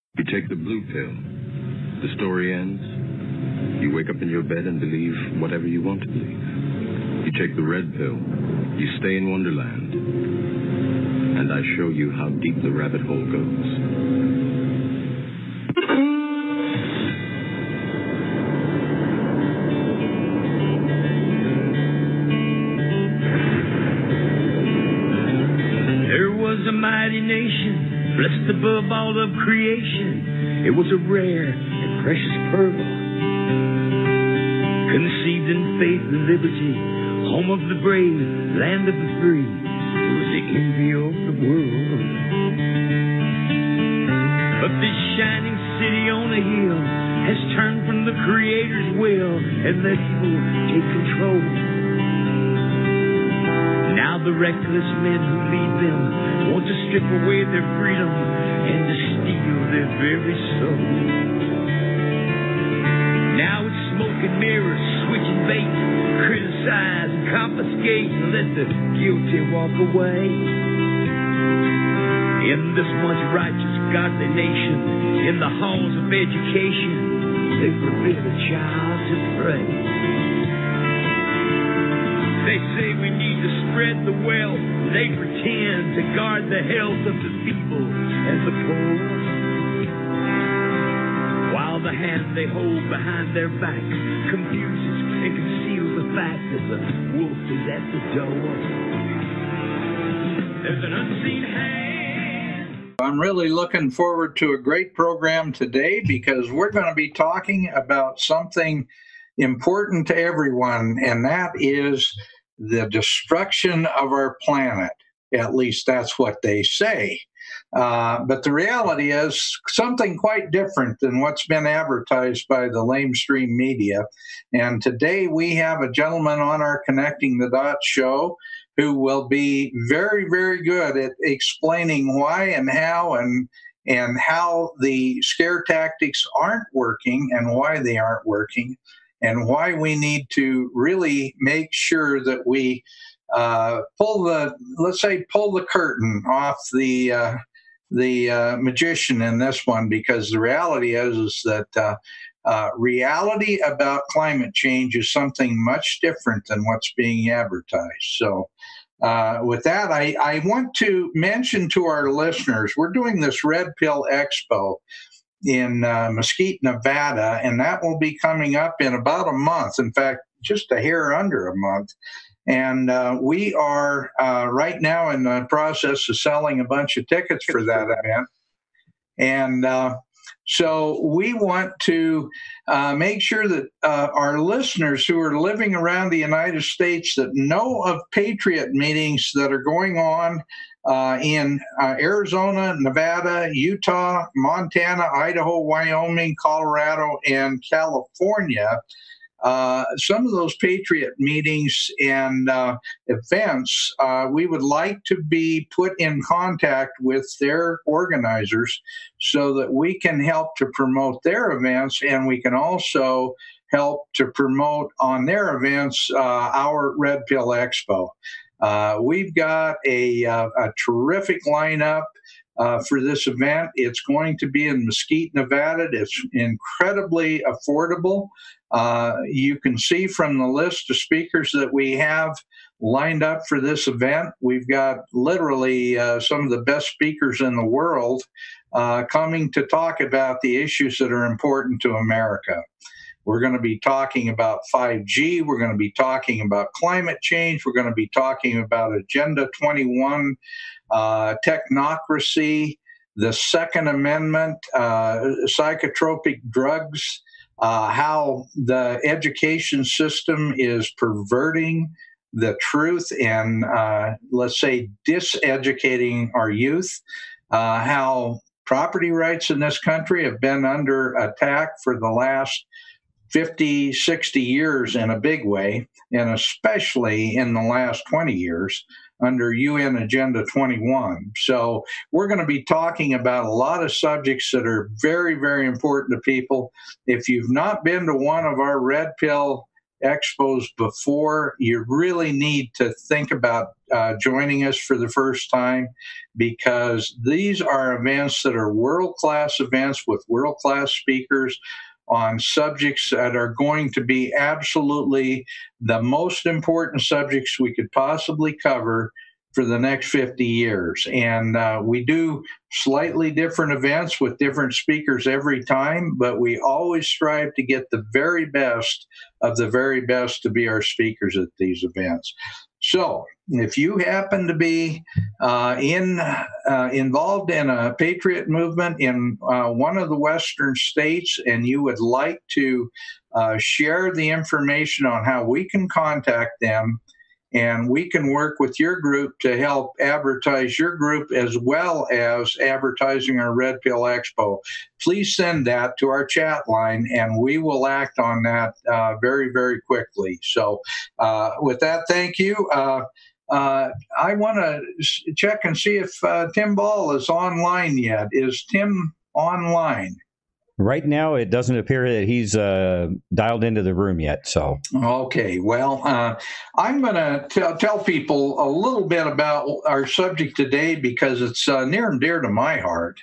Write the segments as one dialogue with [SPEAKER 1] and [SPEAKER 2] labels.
[SPEAKER 1] You take the blue pill. The story ends. You wake up in your bed and believe whatever you want to believe. You take the red pill. You stay in Wonderland. And I show you how deep the rabbit hole goes.
[SPEAKER 2] Mighty nation, blessed above all of creation. It was a rare and precious pearl, conceived in faith and liberty, home of the brave, land of the free. It was the envy of the world. But this shining city on a hill has turned from the Creator's will and let evil take control. Now the reckless men who lead them want to strip away their freedom and to steal their very soul. Now it's smoke and mirrors, switching bait, criticize and confiscate and let the guilty walk away. In this once righteous, godly nation, in the halls of education, they forbid a child to pray. They say we need to spread the wealth. They pretend to guard the health of the feeble and the poor, while the hand they hold behind their back confuses and conceals the fact that the wolf is at the door. There's an unseen hand.
[SPEAKER 3] I'm really looking forward to a great program today because we're going to be talking about something important to everyone, and that is the destruction of our planet. At least that's what they say. But the reality is something quite different than what's been advertised by the lamestream media. And today we have a gentleman on our Connecting the Dots show who will be very, very good at explaining why and how the scare tactics aren't working and why they aren't working, and why we need to really make sure that we pull the curtain off the magician in this one, because the reality is that reality about climate change is something much different than what's being advertised. So with that, I want to mention to our listeners, we're doing this Red Pill Expo in Mesquite, Nevada, and that will be coming up in about a month. In fact, just a hair under a month. And we are right now in the process of selling a bunch of tickets for that event. And so we want to make sure that our listeners who are living around the United States that know of Patriot meetings that are going on in Arizona, Nevada, Utah, Montana, Idaho, Wyoming, Colorado, and California. Some of those Patriot meetings and events, we would like to be put in contact with their organizers so that we can help to promote their events, and we can also help to promote on their events our Red Pill Expo. We've got a terrific lineup for this event. It's going to be in Mesquite, Nevada. It's incredibly affordable. You can see from the list of speakers that we have lined up for this event, we've got literally some of the best speakers in the world coming to talk about the issues that are important to America. We're going to be talking about 5G. We're going to be talking about climate change. We're going to be talking about Agenda 21, technocracy, the Second Amendment, psychotropic drugs, how the education system is perverting the truth and, let's say, diseducating our youth, how property rights in this country have been under attack for the last 50, 60 years in a big way, and especially in the last 20 years under UN Agenda 21. So we're going to be talking about a lot of subjects that are very, very important to people. If you've not been to one of our Red Pill expos before, you really need to think about joining us for the first time, because these are events that are world-class events with world-class speakers on subjects that are going to be absolutely the most important subjects we could possibly cover for the next 50 years. And we do slightly different events with different speakers every time, but we always strive to get the very best of the very best to be our speakers at these events. So if you happen to be involved in a patriot movement in one of the Western states, and you would like to share the information on how we can contact them, and we can work with your group to help advertise your group as well as advertising our Red Pill Expo, please send that to our chat line, and we will act on that very, very quickly. So with that, thank you. I want to check and see if Tim Ball is online yet. Is Tim online?
[SPEAKER 4] Right now, it doesn't appear that he's dialed into the room yet. So,
[SPEAKER 3] okay. Well, I'm going to tell people a little bit about our subject today, because it's near and dear to my heart.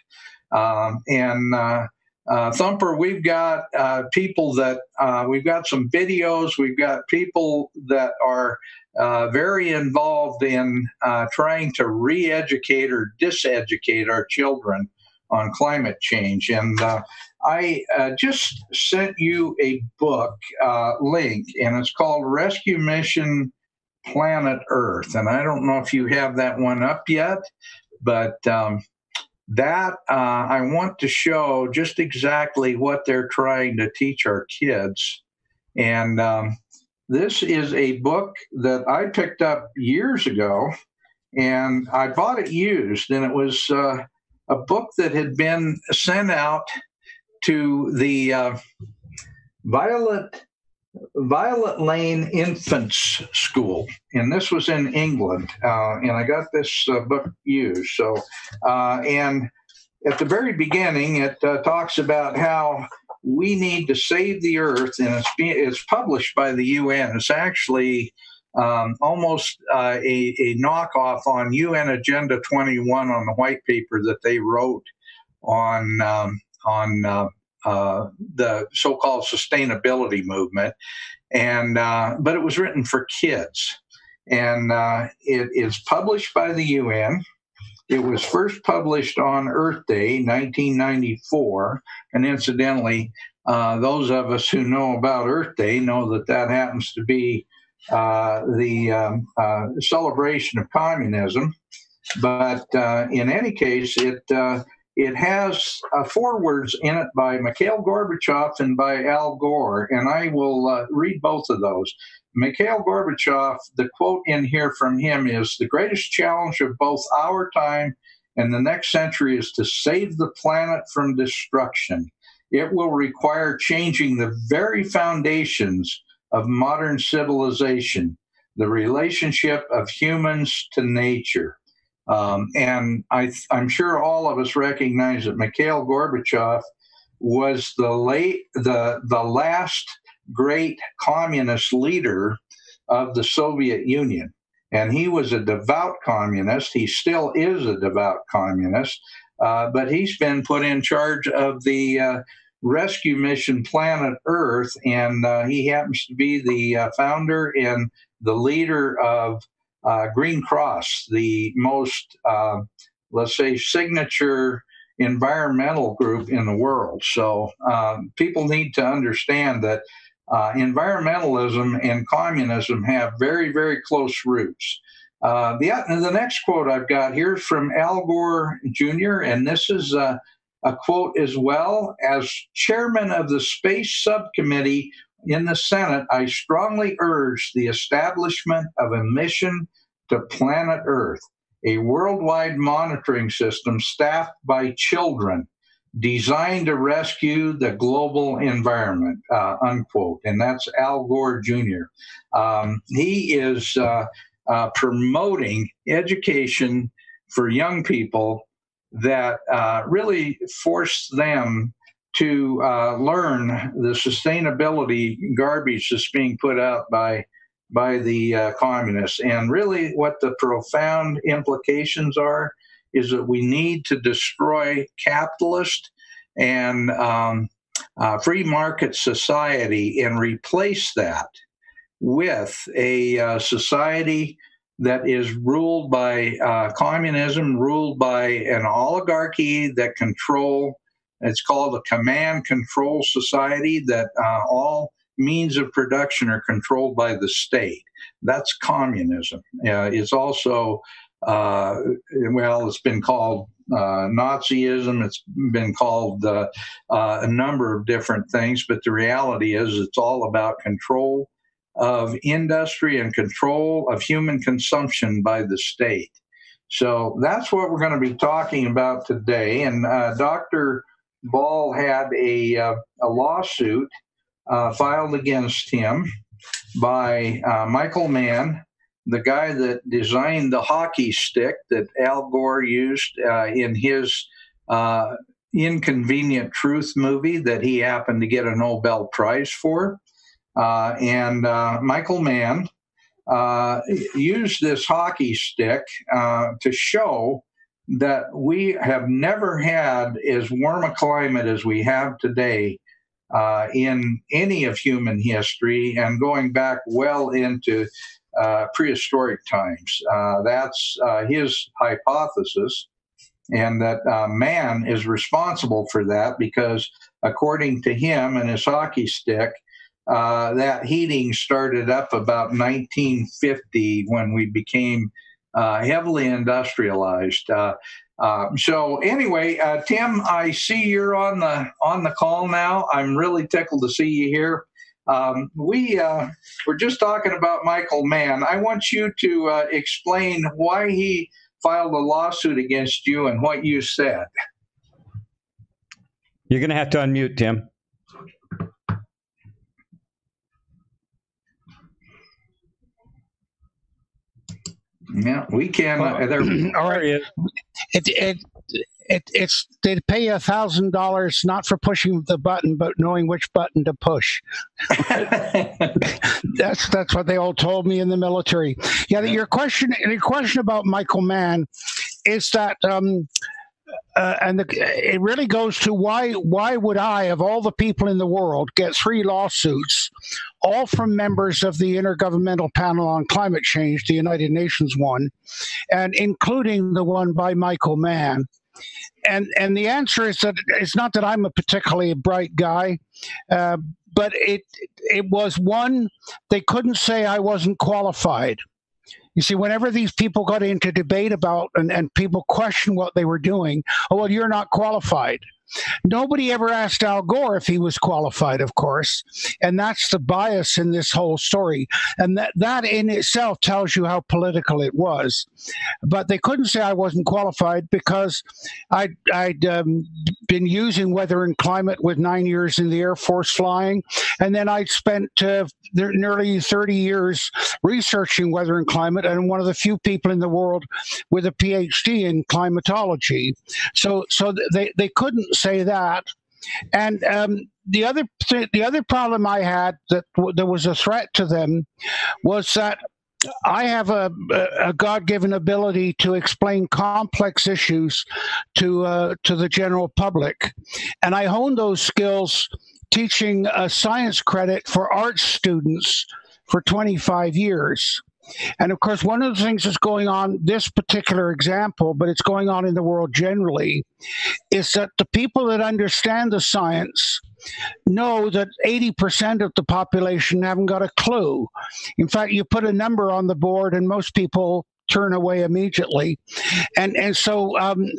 [SPEAKER 3] Thumper, we've got people that we've got some videos. We've got people that are very involved in trying to re-educate or diseducate our children on climate change. And I just sent you a book link, and it's called Rescue Mission Planet Earth. And I don't know if you have that one up yet, but that I want to show just exactly what they're trying to teach our kids. And this is a book that I picked up years ago, and I bought it used, and it was a book that had been sent out to the Violet Lane Infants School, and this was in England, and I got this book used. So, and at the very beginning, it talks about how we need to save the Earth, and it's published by the UN. It's actually almost a knockoff on UN Agenda 21 on the white paper that they wrote on the so-called sustainability movement, and but it was written for kids, and it is published by the UN. It was first published on Earth Day, 1994, and incidentally, those of us who know about Earth Day know that that happens to be the celebration of communism. But in any case, it has forewords in it by Mikhail Gorbachev and by Al Gore, and I will read both of those. Mikhail Gorbachev, the quote in here from him is, "The greatest challenge of both our time and the next century is to save the planet from destruction. It will require changing the very foundations of modern civilization, the relationship of humans to nature." And I'm sure all of us recognize that Mikhail Gorbachev was the last great communist leader of the Soviet Union. And he was a devout communist. He still is a devout communist, but he's been put in charge of the Rescue Mission Planet Earth, and he happens to be the founder and the leader of Green Cross, the most, let's say, signature environmental group in the world. So people need to understand that environmentalism and communism have very, very close roots. The next quote I've got here is from Al Gore Jr., and this is a quote as well. "As chairman of the Space Subcommittee in the Senate, I strongly urge the establishment of a mission to Planet Earth, a worldwide monitoring system staffed by children, designed to rescue the global environment," unquote. And that's Al Gore Jr. He is promoting education for young people that really force them to learn the sustainability garbage that's being put out by the communists. And really what the profound implications are is that we need to destroy capitalist and free market society and replace that with a society that is ruled by communism, ruled by an oligarchy that control. It's called a command control society, that all means of production are controlled by the state. That's communism. It's also, it's been called Nazism. It's been called a number of different things, but the reality is it's all about control of industry and control of human consumption by the state. So that's what we're going to be talking about today. And Dr. Ball had a lawsuit filed against him by Michael Mann, the guy that designed the hockey stick that Al Gore used in his Inconvenient Truth movie that he happened to get a Nobel Prize for. And Michael Mann used this hockey stick to show that we have never had as warm a climate as we have today in any of human history, and going back well into prehistoric times. That's his hypothesis, and that man is responsible for that because, according to him and his hockey stick, that heating started up about 1950 when we became heavily industrialized. So anyway, Tim, I see you're on the call now. I'm really tickled to see you here. We're just talking about Michael Mann. I want you to explain why he filed a lawsuit against you and what you said.
[SPEAKER 4] You're going to have to unmute, Tim.
[SPEAKER 3] Yeah, we can.
[SPEAKER 5] All right. It's they pay you $1,000 not for pushing the button, but knowing which button to push. That's what they all told me in the military. Yeah, your question about Michael Mann is that, it really goes to why would I, of all the people in the world, get 3 lawsuits, all from members of the Intergovernmental Panel on Climate Change, the United Nations one, and including the one by Michael Mann. And the answer is that it's not that I'm a particularly bright guy, but it was one, they couldn't say I wasn't qualified. You see, whenever these people got into debate about and people question what they were doing, oh, well, you're not qualified. Nobody ever asked Al Gore if he was qualified, of course, and that's the bias in this whole story. And that in itself tells you how political it was. But they couldn't say I wasn't qualified because I'd been using weather and climate with 9 years in the Air Force flying, and then I'd spent nearly 30 years researching weather and climate, and one of the few people in the world with a PhD in climatology. So they couldn't say that. And the other problem I had that there was a threat to them was that I have a God-given ability to explain complex issues to the general public, and I honed those skills teaching a science credit for arts students for 25 years. And of course, one of the things that's going on, this particular example, but it's going on in the world generally, is that the people that understand the science know that 80% of the population haven't got a clue. In fact, you put a number on the board and most people turn away immediately. And so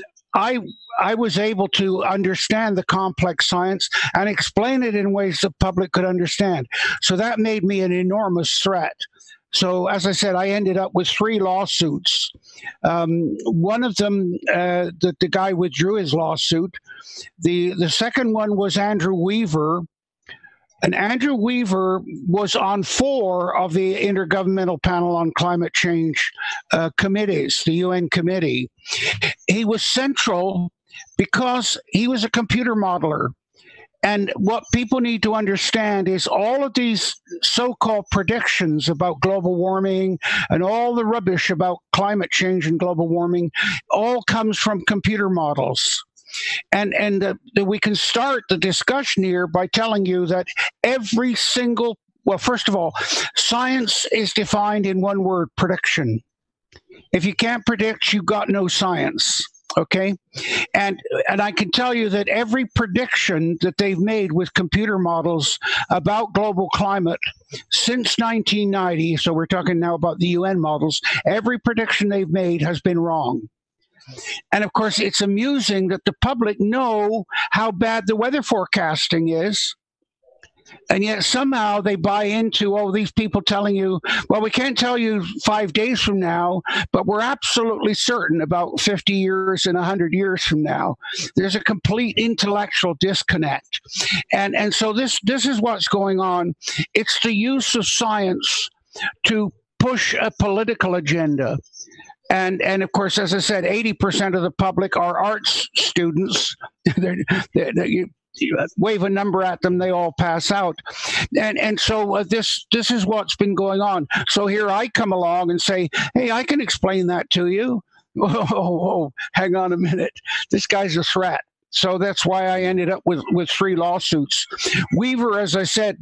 [SPEAKER 5] I was able to understand the complex science and explain it in ways the public could understand. So that made me an enormous threat. So, as I said, I ended up with 3 lawsuits. One of them, the guy withdrew his lawsuit. The second one was Andrew Weaver. And Andrew Weaver was on 4 of the Intergovernmental Panel on Climate Change committees, the UN committee. He was central because he was a computer modeler. And what people need to understand is all of these so-called predictions about global warming and all the rubbish about climate change and global warming all comes from computer models. And we can start the discussion here by telling you that every single, well, first of all, science is defined in one word: prediction. If you can't predict, you've got no science. Okay, and I can tell you that every prediction that they've made with computer models about global climate since 1990, so we're talking now about the UN models, every prediction they've made has been wrong. And of course, it's amusing that the public know how bad the weather forecasting is. And yet somehow they buy into, oh, these people telling you, well, we can't tell you 5 days from now, but we're absolutely certain about 50 years and 100 years from now. There's a complete intellectual disconnect. And so this is what's going on. It's the use of science to push a political agenda. And of course, as I said, 80% of the public are arts students. You wave a number at them, they all pass out. And so this is what's been going on. So here I come along and say, hey, I can explain that to you. Oh, hang on a minute. This guy's a threat. So that's why I ended up with 3 lawsuits. Weaver, as I said,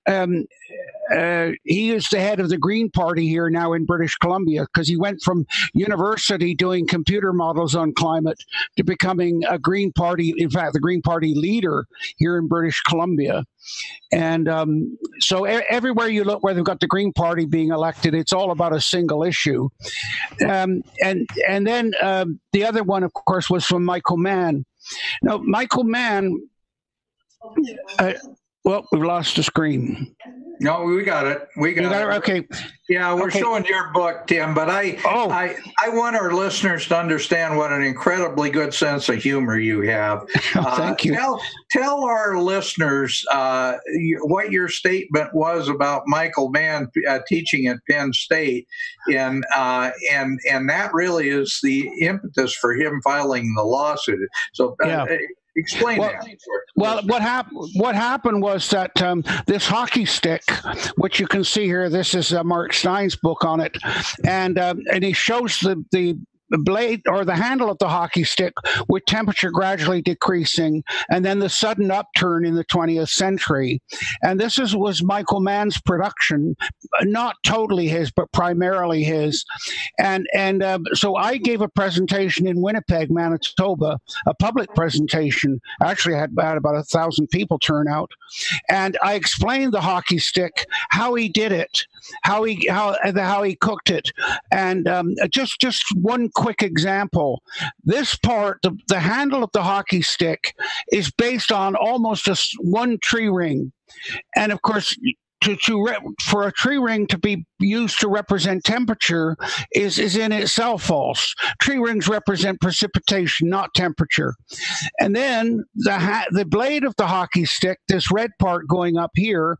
[SPEAKER 5] he is the head of the Green Party here now in British Columbia, because he went from university doing computer models on climate to becoming a Green Party, in fact, the Green Party leader here in British Columbia. And so everywhere you look where they've got the Green Party being elected, it's all about a single issue. And then the other one, of course, was from Michael Mann. Now, Michael Mann, well, we've lost the screen.
[SPEAKER 3] No, we got it. We got it.
[SPEAKER 5] Okay.
[SPEAKER 3] Yeah, we're showing your book, Tim, but I want our listeners to understand what an incredibly good sense of humor you have.
[SPEAKER 5] Thank you.
[SPEAKER 3] Tell our listeners what your statement was about Michael Mann teaching at Penn State, and that really is the impetus for him filing the lawsuit. So. Explain that.
[SPEAKER 5] Well, what happened was that this hockey stick, which you can see here, this is Mark Stein's book on it, and he shows the blade or the handle of the hockey stick with temperature gradually decreasing, and then the sudden upturn in the 20th century. And this was Michael Mann's production, not totally his, but primarily his. And so I gave a presentation in Winnipeg, Manitoba, a public presentation. Actually, I had about 1,000 people turn out, and I explained the hockey stick, how he did it, how he cooked it, and just one quick example. This part, the handle of the hockey stick, is based on almost one tree ring, and of course, for a tree ring to be used to represent temperature is in itself false. Tree rings represent precipitation, not temperature. And then the blade of the hockey stick, this red part going up here,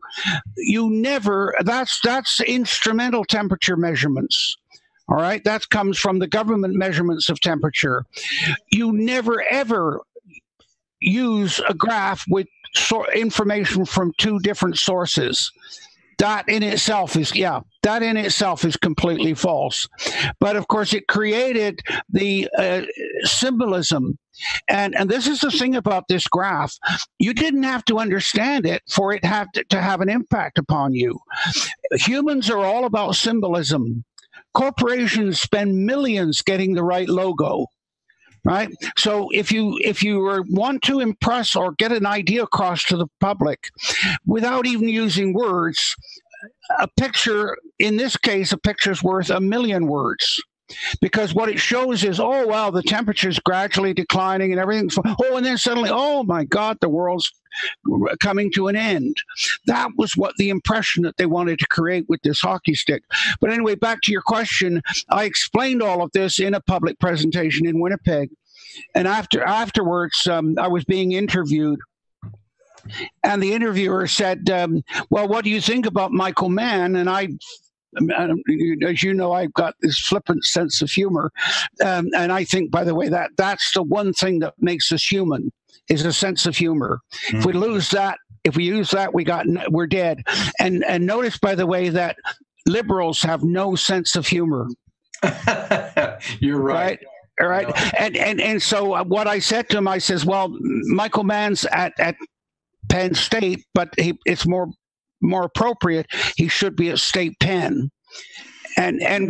[SPEAKER 5] that's instrumental temperature measurements. All right, that comes from the government measurements of temperature. You never ever use a graph with information from 2 different sources. That in itself is completely false. But of course, it created the symbolism. And this is the thing about this graph. You didn't have to understand it for it to have an impact upon you. Humans are all about symbolism. Corporations spend millions getting the right logo. Right. So if you want to impress or get an idea across to the public without even using words, a picture, in this case, a picture's worth 1,000,000 words. Because what it shows is, oh, wow, the temperature's gradually declining and everything's, and then suddenly, oh, my God, the world's coming to an end. That was what the impression that they wanted to create with this hockey stick. But anyway, back to your question, I explained all of this in a public presentation in Winnipeg. And afterwards, I was being interviewed. And the interviewer said, well, what do you think about Michael Mann? And as you know, I've got this flippant sense of humor. And I think, by the way, that's the one thing that makes us human, is a sense of humor. If we lose that, if we use that, we're dead. And notice, by the way, that liberals have no sense of humor.
[SPEAKER 3] You're right.
[SPEAKER 5] All right. And so what I said to him, I says, well, Michael Mann's at Penn State, but it's more appropriate. He should be at State Penn. And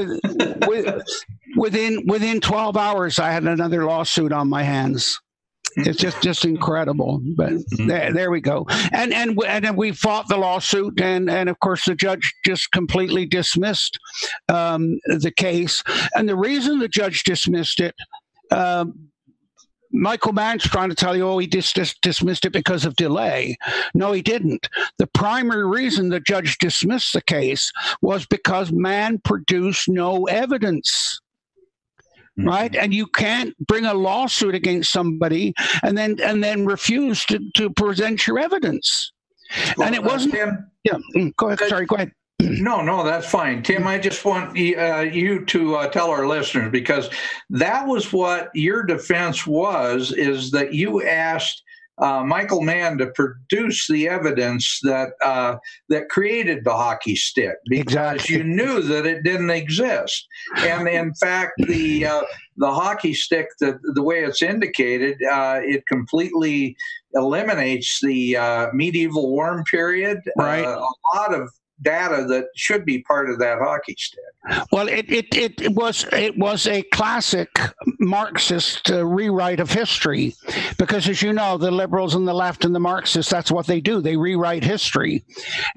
[SPEAKER 5] within 12 hours, I had another lawsuit on my hands. It's just incredible. But there we go. And then we fought the lawsuit, and of course the judge just completely dismissed the case. And the reason the judge dismissed it, Michael Mann's trying to tell you, oh, he just dismissed it because of delay. No, he didn't. The primary reason the judge dismissed the case was because Mann produced no evidence. Right, and you can't bring a lawsuit against somebody and then refuse to present your evidence. Well, and it wasn't.
[SPEAKER 3] Tim,
[SPEAKER 5] go ahead. Sorry, go ahead.
[SPEAKER 3] No, that's fine, Tim. I just want you to tell our listeners, because that was what your defense was: is that you asked Michael Mann to produce the evidence that created the hockey stick, because you knew that it didn't exist. And in fact, the hockey stick, the way it's indicated, it completely eliminates the medieval warm period.
[SPEAKER 5] Right.
[SPEAKER 3] A lot of data that should be part of that hockey stick.
[SPEAKER 5] Well, it was a classic Marxist rewrite of history, because, as you know, the liberals and the left and the Marxists, that's what they do. They rewrite history,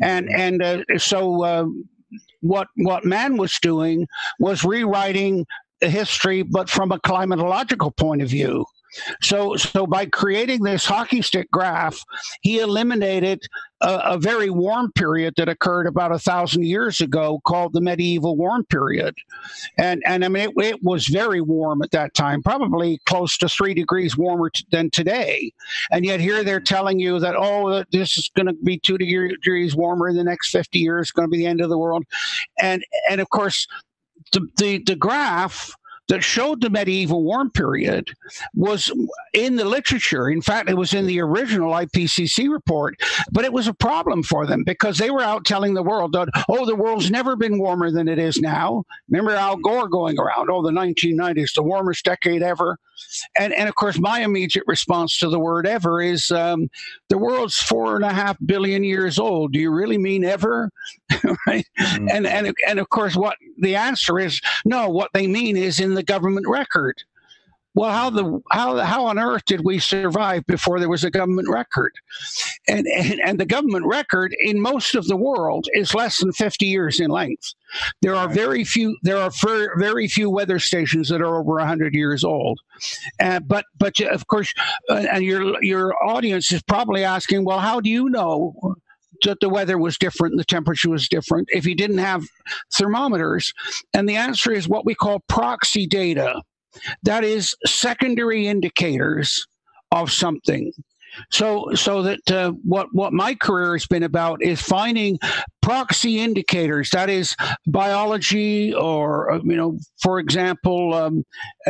[SPEAKER 5] so what Mann was doing was rewriting history, but from a climatological point of view. So by creating this hockey stick graph, he eliminated a very warm period that occurred about 1,000 years ago, called the medieval warm period. And I mean, it was very warm at that time, probably close to 3 degrees warmer than today. And yet here they're telling you that, oh, this is going to be 2 degrees warmer in the next 50 years, going to be the end of the world. And of course, the graph that showed the medieval warm period was in the literature. In fact, it was in the original IPCC report, but it was a problem for them because they were out telling the world that, oh, the world's never been warmer than it is now. Remember Al Gore going around, oh, the 1990s, the warmest decade ever. And of course, my immediate response to the word ever is, the world's 4.5 billion years old. Do you really mean ever? Right? Mm-hmm. And of course, what the answer is, no, what they mean is in the government record. Well, how on earth did we survive before there was a government record? And the government record in most of the world is less than 50 years in length. There are very few weather stations that are over 100 years old. But of course, and your audience is probably asking, well, how do you know that the weather was different and the temperature was different if you didn't have thermometers? And the answer is what we call proxy data. That is secondary indicators of something. So that what my career has been about is finding proxy indicators. That is biology, or for example,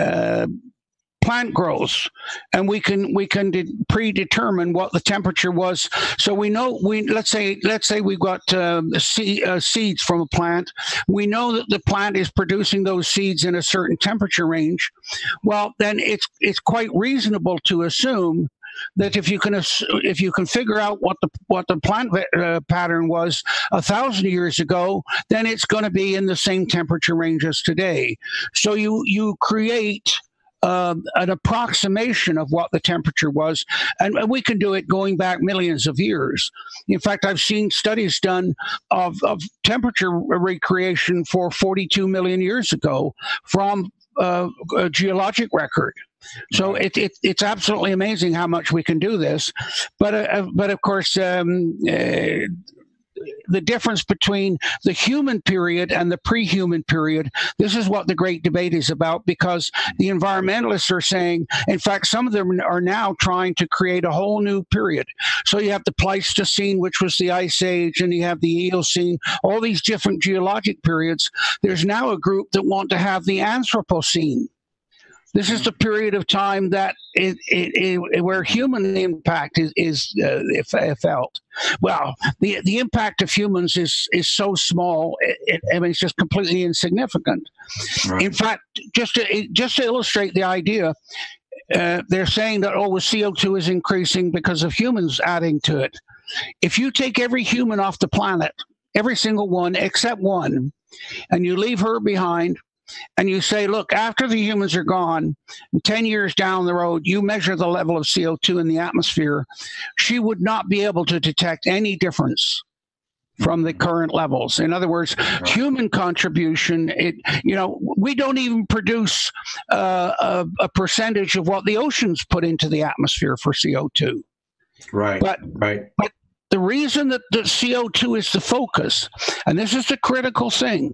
[SPEAKER 5] plant growth, and we can predetermine what the temperature was. So we know let's say we got seeds from a plant. We know that the plant is producing those seeds in a certain temperature range. Well, then it's quite reasonable to assume that if you can figure out what the plant pattern was 1,000 years ago, then it's going to be in the same temperature range as today. So you create an approximation of what the temperature was, and we can do it going back millions of years. In fact, I've seen studies done of temperature recreation for 42 million years ago from a geologic record. So it's absolutely amazing how much we can do this, but of course, the difference between the human period and the pre-human period, this is what the great debate is about, because the environmentalists are saying, in fact, some of them are now trying to create a whole new period. So you have the Pleistocene, which was the Ice Age, and you have the Eocene, all these different geologic periods. There's now a group that want to have the Anthropocene. This is the period of time that where human impact is felt. Well, the impact of humans is so small. I mean, it's just completely insignificant. Right. In fact, just to illustrate the idea, they're saying that the CO2 is increasing because of humans adding to it. If you take every human off the planet, every single one except one, and you leave her behind, and you say, look, after the humans are gone, 10 years down the road, you measure the level of CO2 in the atmosphere, she would not be able to detect any difference from the current levels. In other words, human contribution, we don't even produce a percentage of what the oceans put into the atmosphere for CO2.
[SPEAKER 3] Right.
[SPEAKER 5] But the reason that the CO2 is the focus, and this is the critical thing,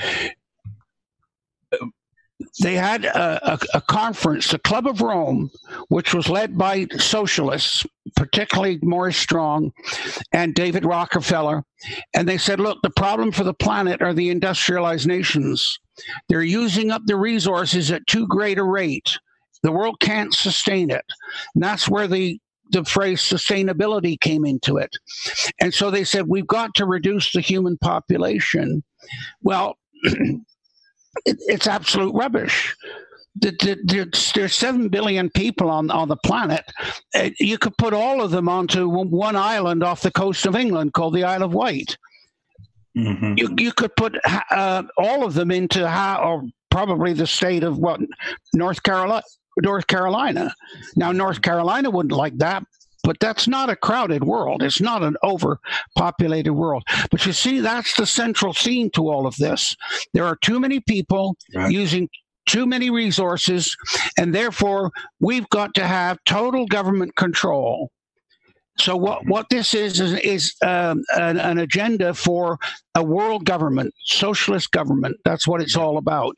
[SPEAKER 5] they had a conference, the Club of Rome, which was led by socialists, particularly Maurice Strong and David Rockefeller. And they said, look, the problem for the planet are the industrialized nations. They're using up the resources at too great a rate. The world can't sustain it. And that's where the phrase sustainability came into it. And so they said, we've got to reduce the human population. Well, it's absolute rubbish. There's 7 billion people on the planet. You could put all of them onto one island off the coast of England called the Isle of Wight. Mm-hmm. You could put all of them into or probably the state of North Carolina. Now, North Carolina wouldn't like that, but that's not a crowded world. It's not an overpopulated world. But you see, that's the central theme to all of this. There are too many people using too many resources, and therefore we've got to have total government control. So what this is an agenda for a world government, socialist government. That's what it's all about.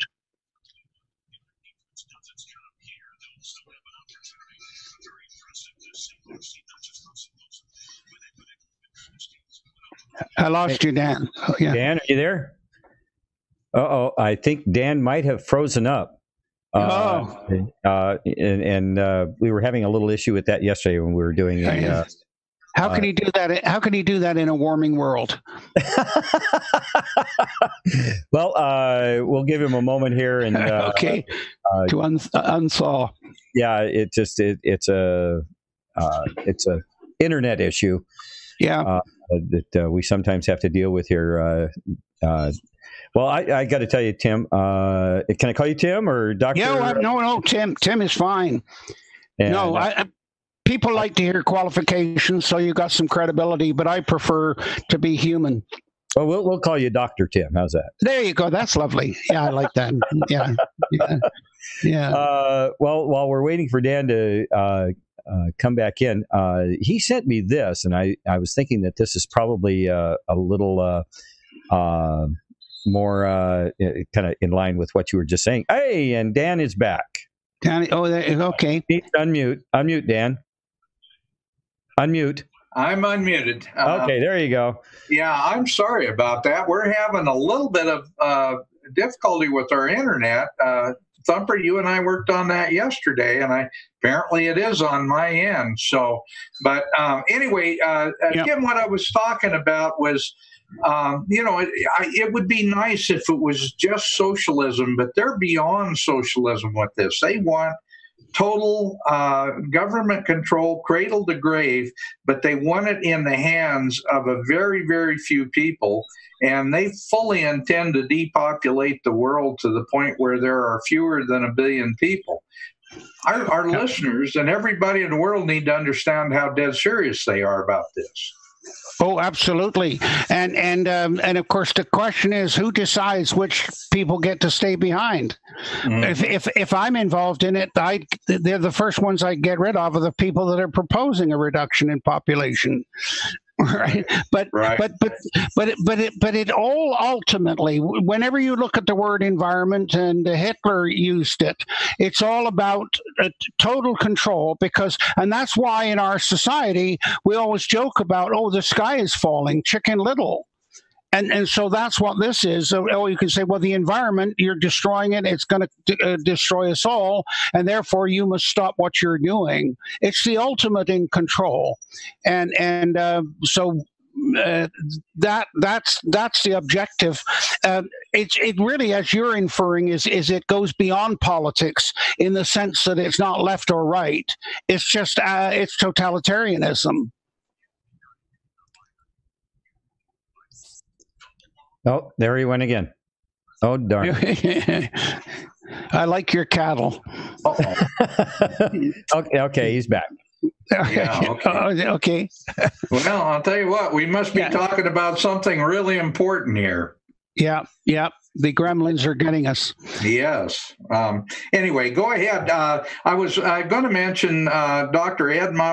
[SPEAKER 5] I lost you, Dan. Oh, yeah.
[SPEAKER 4] Dan, are you there? I think Dan might have frozen up. And we were having a little issue with that yesterday when we were doing
[SPEAKER 5] how can he do that? How can he do that in a warming world?
[SPEAKER 4] Well, we'll give him a moment here and
[SPEAKER 5] okay to unthaw.
[SPEAKER 4] Yeah, it's a internet issue.
[SPEAKER 5] Yeah.
[SPEAKER 4] That we sometimes have to deal with here. Well, I got to tell you, Tim. Can I call you Tim or Dr.?
[SPEAKER 5] Yeah, no, Tim. Tim is fine. And, no, people like to hear qualifications, so you got some credibility, but I prefer to be human.
[SPEAKER 4] Well, we'll call you Dr. Tim. How's that?
[SPEAKER 5] There you go. That's lovely. Yeah, I like that. Yeah.
[SPEAKER 4] Well, while we're waiting for Dan to come back in, he sent me this, and I was thinking that this is probably a little more kind of in line with what you were just saying. Hey, and Dan is back.
[SPEAKER 5] Dan, okay.
[SPEAKER 4] Unmute, Dan. Unmute.
[SPEAKER 3] I'm unmuted.
[SPEAKER 4] Okay, there you go.
[SPEAKER 3] Yeah, I'm sorry about that. We're having a little bit of difficulty with our internet. Thumper, you and I worked on that yesterday, and apparently it is on my end. So, but anyway, again, what I was talking about was, it would be nice if it was just socialism, but they're beyond socialism with this. They want total government control, cradle to grave, but they want it in the hands of a very, very few people. And they fully intend to depopulate the world to the point where there are fewer than 1 billion people. Our listeners and everybody in the world need to understand how dead serious they are about this.
[SPEAKER 5] Oh, absolutely. And of course, the question is, who decides which people get to stay behind? Mm-hmm. If I'm involved in it, they're the first ones I get rid of are the people that are proposing a reduction in population. Right. But it all ultimately, whenever you look at the word environment, and Hitler used it, it's all about total control, and that's why in our society we always joke about, the sky is falling, Chicken Little. And so that's what this is. So, you can say, well, the environment, you're destroying it. It's going to destroy us all. And therefore, you must stop what you're doing. It's the ultimate in control. So that's the objective. It really, as you're inferring, is it goes beyond politics in the sense that it's not left or right. It's just it's totalitarianism.
[SPEAKER 4] Oh, there he went again. Oh, darn.
[SPEAKER 5] I like your cattle.
[SPEAKER 4] Okay, he's back.
[SPEAKER 3] Yeah,
[SPEAKER 5] okay.
[SPEAKER 3] Well, I'll tell you what, we must be talking about something really important here.
[SPEAKER 5] Yeah. The gremlins are getting us.
[SPEAKER 3] Yes. Anyway, go ahead. I was going to mention Dr.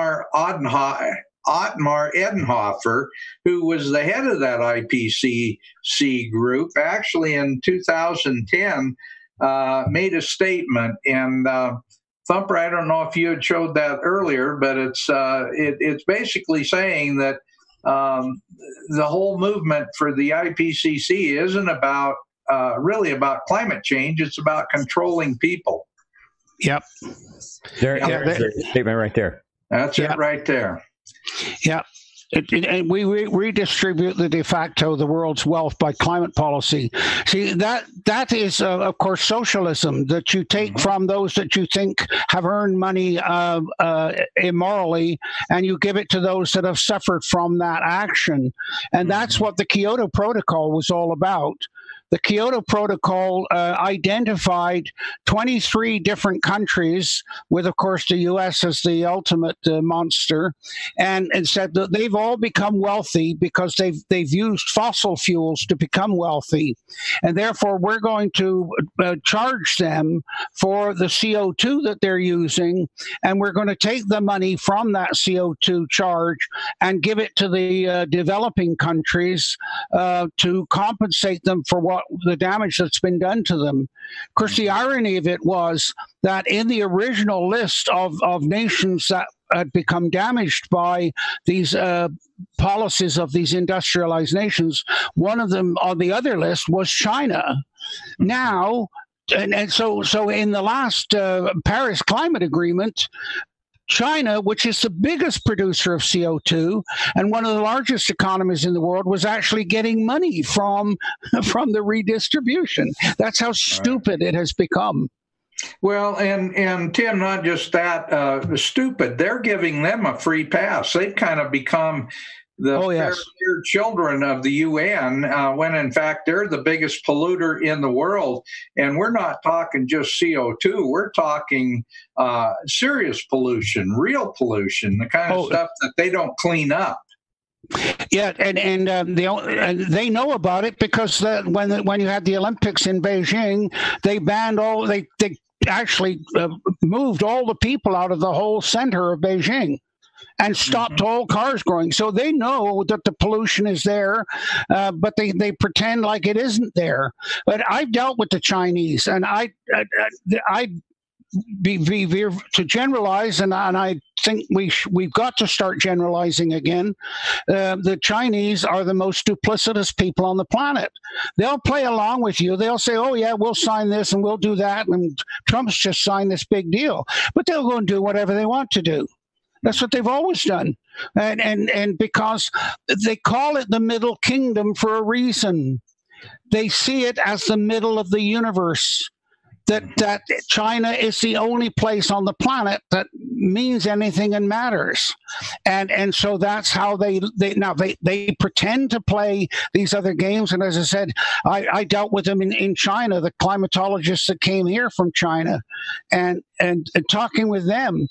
[SPEAKER 3] Ottmar Edenhofer, who was the head of that IPCC group, actually in 2010 made a statement. And Thumper, I don't know if you had showed that earlier, but it's basically saying that the whole movement for the IPCC isn't about really about climate change. It's about controlling people.
[SPEAKER 5] Yep.
[SPEAKER 4] There's a statement right there.
[SPEAKER 3] That's it right there.
[SPEAKER 5] Yeah. And we redistribute the de facto the world's wealth by climate policy. See, that is, of course, socialism, that you take from those that you think have earned money immorally, and you give it to those that have suffered from that action. And that's what the Kyoto Protocol was all about. The Kyoto Protocol identified 23 different countries, with, of course, the U.S. as the ultimate monster, and said that they've all become wealthy because they've used fossil fuels to become wealthy, and therefore we're going to charge them for the CO2 that they're using, and we're going to take the money from that CO2 charge and give it to the developing countries to compensate them for the damage that's been done to them. Of course, the irony of it was that in the original list of nations that had become damaged by these policies of these industrialized nations, one of them on the other list was China. Now, and so in the last Paris Climate Agreement, China, which is the biggest producer of CO2 and one of the largest economies in the world, was actually getting money from the redistribution. That's how stupid it has become.
[SPEAKER 3] Well, and Tim, not just that stupid, they're giving them a free pass. They've kind of become the fair children of the UN, when in fact they're the biggest polluter in the world. And we're not talking just CO2. We're talking serious pollution, real pollution, the kind of stuff that they don't clean up.
[SPEAKER 5] Yeah, and they know about it because when you had the Olympics in Beijing, they banned all. They actually moved all the people out of the whole center of Beijing and stopped all cars going. So they know that the pollution is there, but they pretend like it isn't there. But I've dealt with the Chinese, and I to generalize, and I think we've got to start generalizing again. The Chinese are the most duplicitous people on the planet. They'll play along with you. They'll say, "Oh yeah, we'll sign this and we'll do that," and Trump's just signed this big deal. But they'll go and do whatever they want to do. That's what they've always done. And because they call it the Middle Kingdom for a reason. They see it as the middle of the universe. That China is the only place on the planet that means anything and matters. And so that's how they pretend to play these other games. And as I said, I dealt with them in China, the climatologists that came here from China, and talking with them,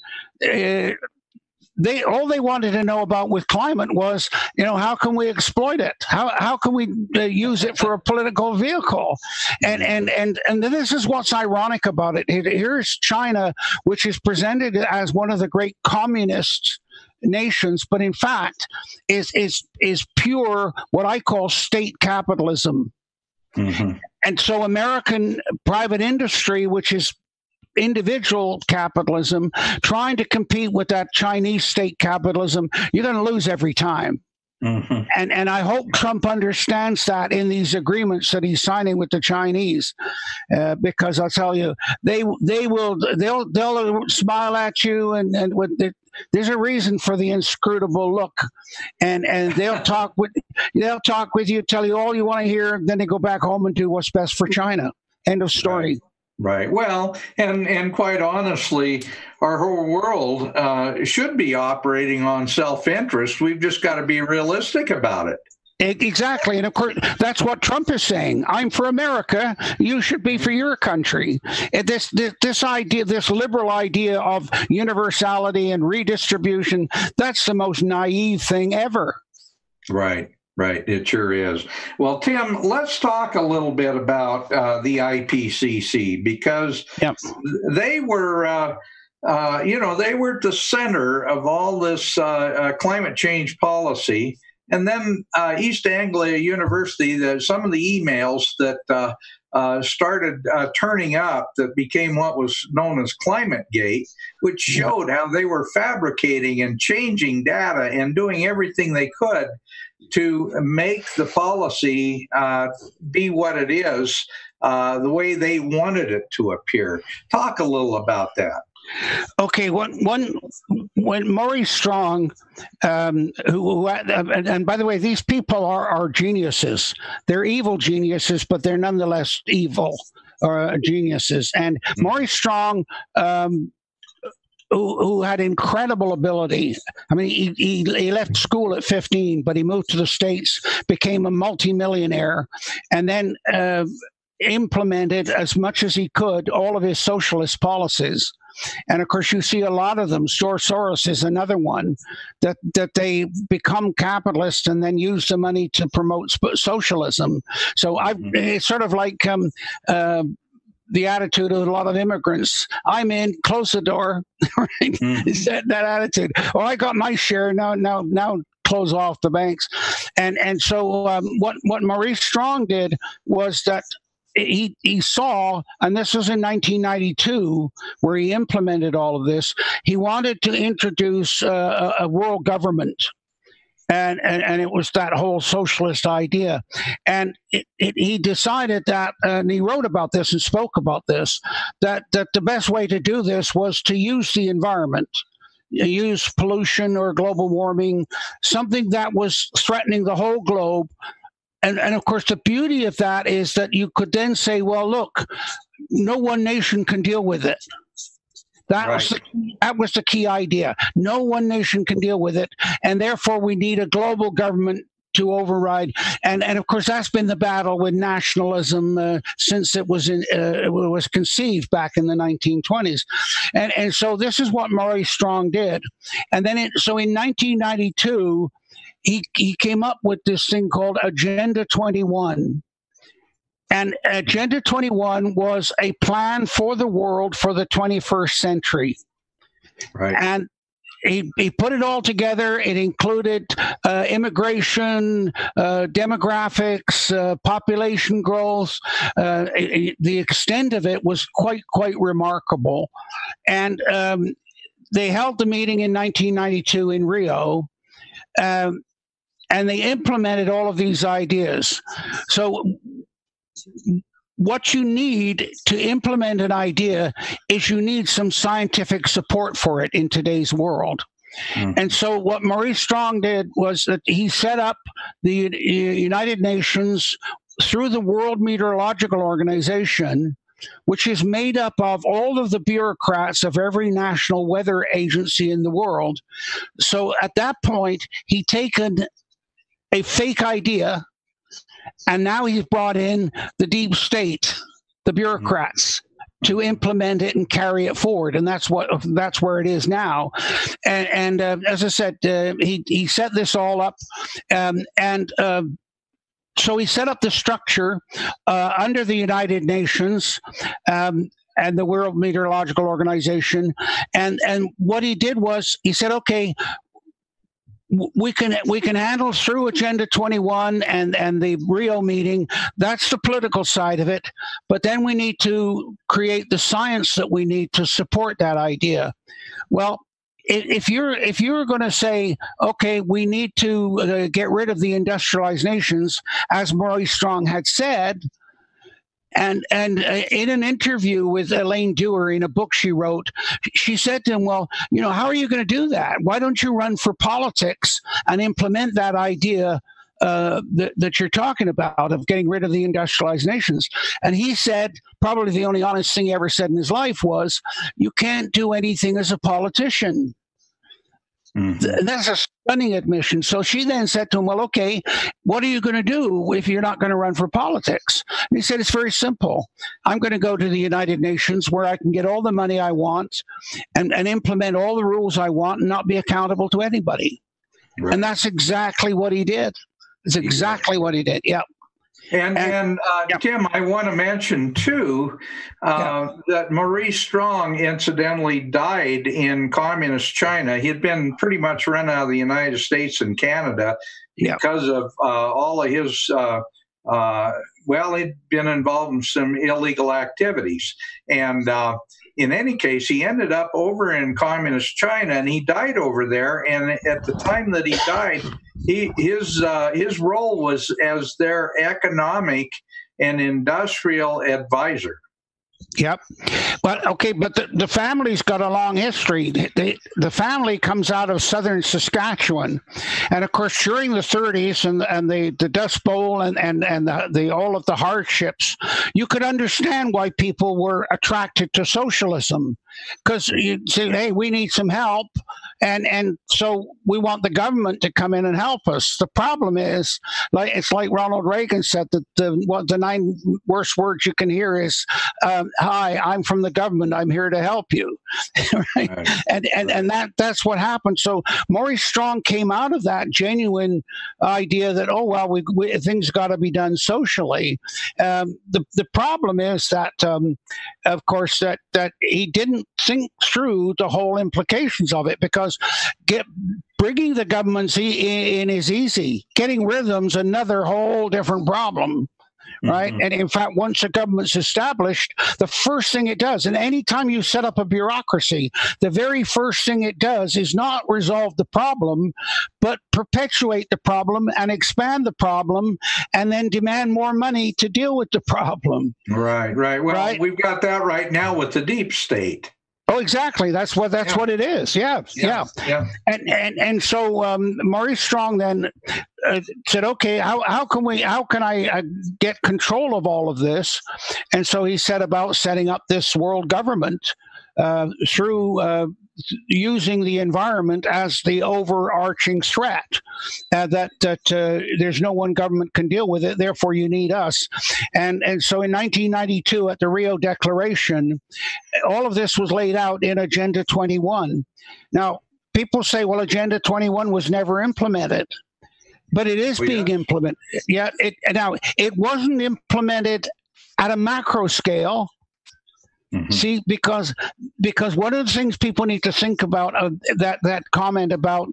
[SPEAKER 5] all they wanted to know about with climate was, how can we exploit it? How can we use it for a political vehicle? And this is what's ironic about it. Here's China, which is presented as one of the great communist nations, but in fact is pure what I call state capitalism. Mm-hmm. And so American private industry, which is individual capitalism, trying to compete with that Chinese state capitalism, you're going to lose every time.
[SPEAKER 3] Mhm.
[SPEAKER 5] And I hope Trump understands that in these agreements that he's signing with the Chinese, because I'll tell you, they'll smile at you, and there's a reason for the inscrutable look, and they'll talk with you, tell you all you want to hear, then they go back home and do what's best for China. End of story.
[SPEAKER 3] Right. Well, and quite honestly, our whole world should be operating on self-interest. We've just got to be realistic about it.
[SPEAKER 5] Exactly. And of course, that's what Trump is saying. I'm for America. You should be for your country. And this idea, this liberal idea of universality and redistribution, that's the most naive thing ever.
[SPEAKER 3] Right. Right. It sure is. Well, Tim, let's talk a little bit about the IPCC, because they were, they were at the center of all this climate change policy. And then East Anglia University, some of the emails that started turning up that became what was known as ClimateGate, which showed how they were fabricating and changing data and doing everything they could to make the policy be what it is, the way they wanted it to appear. Talk a little about that.
[SPEAKER 5] Okay, when Maurice Strong, and by the way, these people are geniuses. They're evil geniuses, but they're nonetheless evil geniuses. And Maurice Strong, who had incredible ability. I mean, he left school at 15, but he moved to the States, became a multimillionaire, and then implemented as much as he could all of his socialist policies. And of course, you see a lot of them. George Soros is another one that they become capitalists and then use the money to promote socialism. So it's sort of like the attitude of a lot of immigrants. I'm in, close the door. Right? It's that attitude. Well, I got my share. Now close off the banks. And so what Maurice Strong did was that he saw, and this was in 1992, where he implemented all of this. He wanted to introduce a world government, and it was that whole socialist idea. And he decided that, and he wrote about this and spoke about this, that the best way to do this was to use the environment. Use pollution or global warming, something that was threatening the whole globe. And of course, the beauty of that is that you could then say, well, look, no one nation can deal with it. That was the key idea. No one nation can deal with it, and therefore we need a global government to override. And of course, that's been the battle with nationalism since it was conceived back in the 1920s. And so this is what Maurice Strong did. And then so in 1992. He came up with this thing called Agenda 21. And Agenda 21 was a plan for the world for the 21st century. Right. And he put it all together. It included immigration, demographics, population growth. The extent of it was quite remarkable. And they held the meeting in 1992 in Rio. And they implemented all of these ideas. So what you need to implement an idea is you need some scientific support for it in today's world. And so what Maurice Strong did was that he set up the United Nations through the World Meteorological Organization, which is made up of all of the bureaucrats of every national weather agency in the world. So at that point, he'd taken a fake idea, and now he's brought in the deep state, the bureaucrats, to implement it and carry it forward. And that's where it is now. And as I said, he set this all up, so he set up the structure under the United Nations and the World Meteorological Organization. And what he did was he said, okay, we can handle through Agenda 21 and the Rio meeting. That's the political side of it. But then we need to create the science that we need to support that idea. Well, if you're going to say, okay, we need to get rid of the industrialized nations, as Maurice Strong had said, and in an interview with Elaine Dewar in a book she wrote, she said to him, well, how are you going to do that? Why don't you run for politics and implement that idea that you're talking about of getting rid of the industrialized nations? And he said, probably the only honest thing he ever said in his life was, you can't do anything as a politician. Mm-hmm. That's a stunning admission. So she then said to him, well, okay, what are you going to do if you're not going to run for politics? And he said, it's very simple. I'm going to go to the United Nations where I can get all the money I want and implement all the rules I want and not be accountable to anybody. Right. And that's exactly what he did. It's exactly what he did. Yeah.
[SPEAKER 3] And Tim, I want to mention, too, that Maurice Strong incidentally died in communist China. He had been pretty much run out of the United States and Canada because of all of his, he'd been involved in some illegal activities. And in any case, he ended up over in communist China, and he died over there. And at the time that he died, his role was as their economic and industrial advisor.
[SPEAKER 5] Yep. But the family's got a long history. The family comes out of southern Saskatchewan. And of course, during the 30s and the Dust Bowl and all of the hardships, you could understand why people were attracted to socialism. Because you'd say, hey, we need some help. And so we want the government to come in and help us. The problem is, it's like Ronald Reagan said, that the 9 worst words you can hear is, hi, I'm from the government. I'm here to help you. Right? And that's what happened. So Maurice Strong came out of that genuine idea that, things got to be done socially. The problem is that, of course, that he didn't think through the whole implications of it, because bringing the governments in is easy. Getting rid of them's another whole different problem. Right. Mm-hmm. And in fact, once a government's established, the first thing it does, and anytime you set up a bureaucracy, the very first thing it does is not resolve the problem, but perpetuate the problem and expand the problem and then demand more money to deal with the problem.
[SPEAKER 3] Right. Well, we've got that right now with the deep state.
[SPEAKER 5] Oh, exactly. That's what it is. Yeah. And so Maurice Strong then said, okay, how can I get control of all of this? And so he set about setting up this world government through using the environment as the overarching threat, that there's no one government can deal with it, therefore you need us. And so in 1992 at the Rio Declaration, all of this was laid out in Agenda 21. Now, people say, well, Agenda 21 was never implemented. But it is being implemented. Yeah, it wasn't implemented at a macro scale. Mm-hmm. See, because one of the things people need to think about, that comment about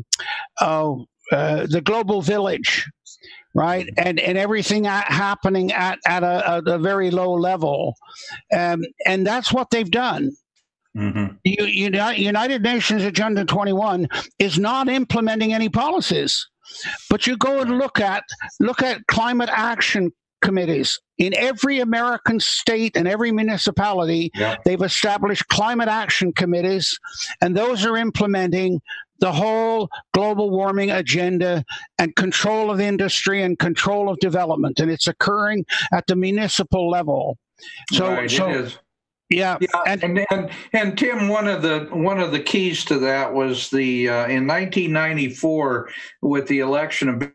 [SPEAKER 5] the global village, right, and everything happening at a very low level, and that's what they've done. Mm-hmm. United Nations Agenda 21 is not implementing any policies, but you go and look at climate action committees in every American state and every municipality. Yeah. They've established climate action committees, and those are implementing the whole global warming agenda and control of industry and control of development, and it's occurring at the municipal level.
[SPEAKER 3] It is.
[SPEAKER 5] Yeah.
[SPEAKER 3] And Tim, one of the keys to that was the in 1994 with the election of.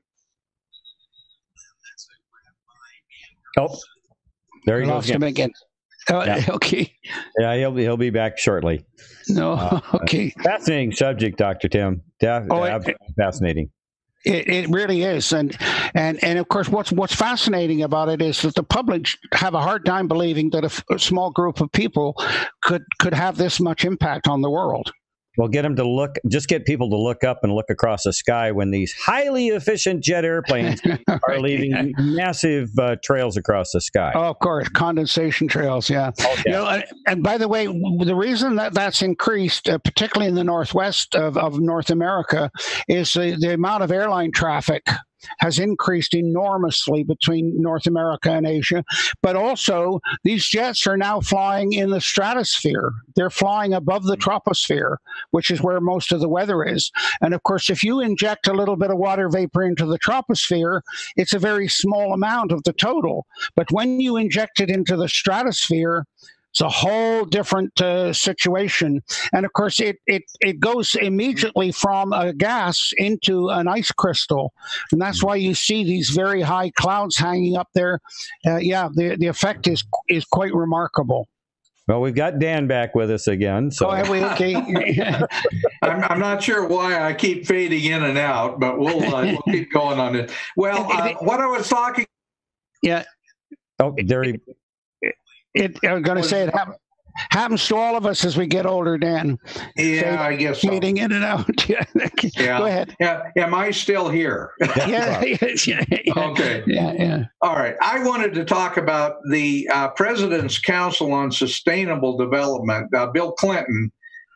[SPEAKER 4] Oh, there he goes again.
[SPEAKER 5] Yeah. Okay.
[SPEAKER 4] Yeah, he'll be back shortly.
[SPEAKER 5] No. Okay.
[SPEAKER 4] Fascinating subject, Dr. Tim. Fascinating.
[SPEAKER 5] It really is, and of course, what's fascinating about it is that the public have a hard time believing that a small group of people could have this much impact on the world.
[SPEAKER 4] Well, get them to look. Just get people to look up and look across the sky when these highly efficient jet airplanes are leaving massive trails across the sky.
[SPEAKER 5] Oh, of course, condensation trails. Yeah.
[SPEAKER 4] Oh, yeah.
[SPEAKER 5] You know, and by the way, the reason that that's increased, particularly in the northwest of North America, is the amount of airline traffic has increased enormously between North America and Asia. But also, these jets are now flying in the stratosphere. They're flying above the troposphere, which is where most of the weather is. And of course, if you inject a little bit of water vapor into the troposphere, it's a very small amount of the total. But when you inject it into the stratosphere, it's a whole different situation. And of course, it goes immediately from a gas into an ice crystal. And that's why you see these very high clouds hanging up there. The effect is quite remarkable.
[SPEAKER 4] Well, we've got Dan back with us again. So
[SPEAKER 5] okay.
[SPEAKER 3] I'm not sure why I keep fading in and out, but we'll keep going on it. Well, what I was talking.
[SPEAKER 5] Yeah.
[SPEAKER 4] Oh, there he.
[SPEAKER 5] I'm going to say it happens to all of us as we get older, Dan.
[SPEAKER 3] Yeah, I guess so.
[SPEAKER 5] Fading in and out. Yeah. Go ahead.
[SPEAKER 3] Yeah. Am I still here?
[SPEAKER 5] Yeah.
[SPEAKER 3] Okay.
[SPEAKER 5] Yeah.
[SPEAKER 3] All right. I wanted to talk about the President's Council on Sustainable Development. Bill Clinton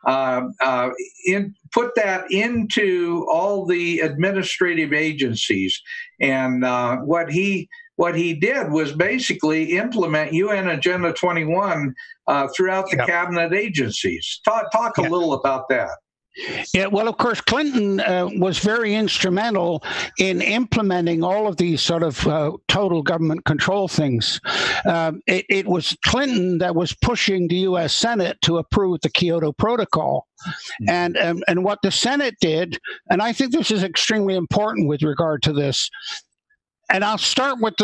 [SPEAKER 3] put that into all the administrative agencies, and what he did was basically implement UN Agenda 21 throughout the cabinet agencies. Talk a little about that.
[SPEAKER 5] Yeah, well, of course, Clinton was very instrumental in implementing all of these sort of total government control things. It was Clinton that was pushing the U.S. Senate to approve the Kyoto Protocol. And what the Senate did, and I think this is extremely important with regard to this, and I'll start with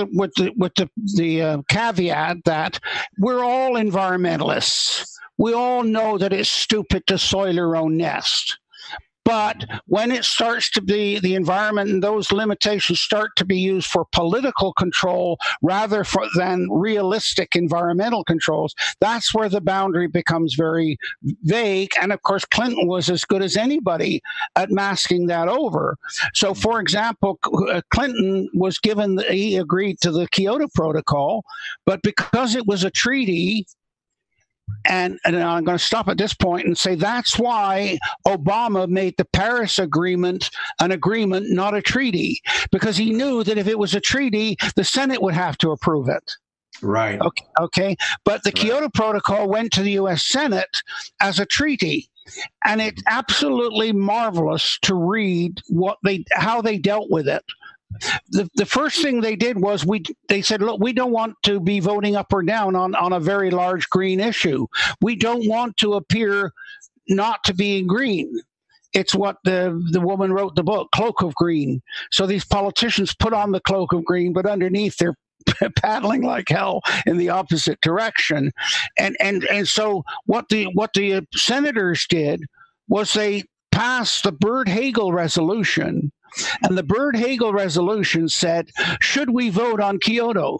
[SPEAKER 5] the caveat that we're all environmentalists. We all know that it's stupid to soil your own nest. But when it starts to be the environment and those limitations start to be used for political control rather than realistic environmental controls, that's where the boundary becomes very vague. And of course, Clinton was as good as anybody at masking that over. So, for example, Clinton was he agreed to the Kyoto Protocol, but because it was a treaty, and I'm going to stop at this point and say that's why Obama made the Paris Agreement an agreement, not a treaty, because he knew that if it was a treaty, the Senate would have to approve it.
[SPEAKER 3] Right.
[SPEAKER 5] Okay. But the Kyoto Protocol went to the U.S. Senate as a treaty. And it's absolutely marvelous to read how they dealt with it. The first thing they did was they said, look, we don't want to be voting up or down on a very large green issue. We don't want to appear not to be green. It's what the woman wrote the book, Cloak of Green. So these politicians put on the cloak of green, but underneath they're paddling like hell in the opposite direction. And so what the senators did was they passed the Byrd-Hagel resolution. And the Byrd-Hagel resolution said, should we vote on Kyoto?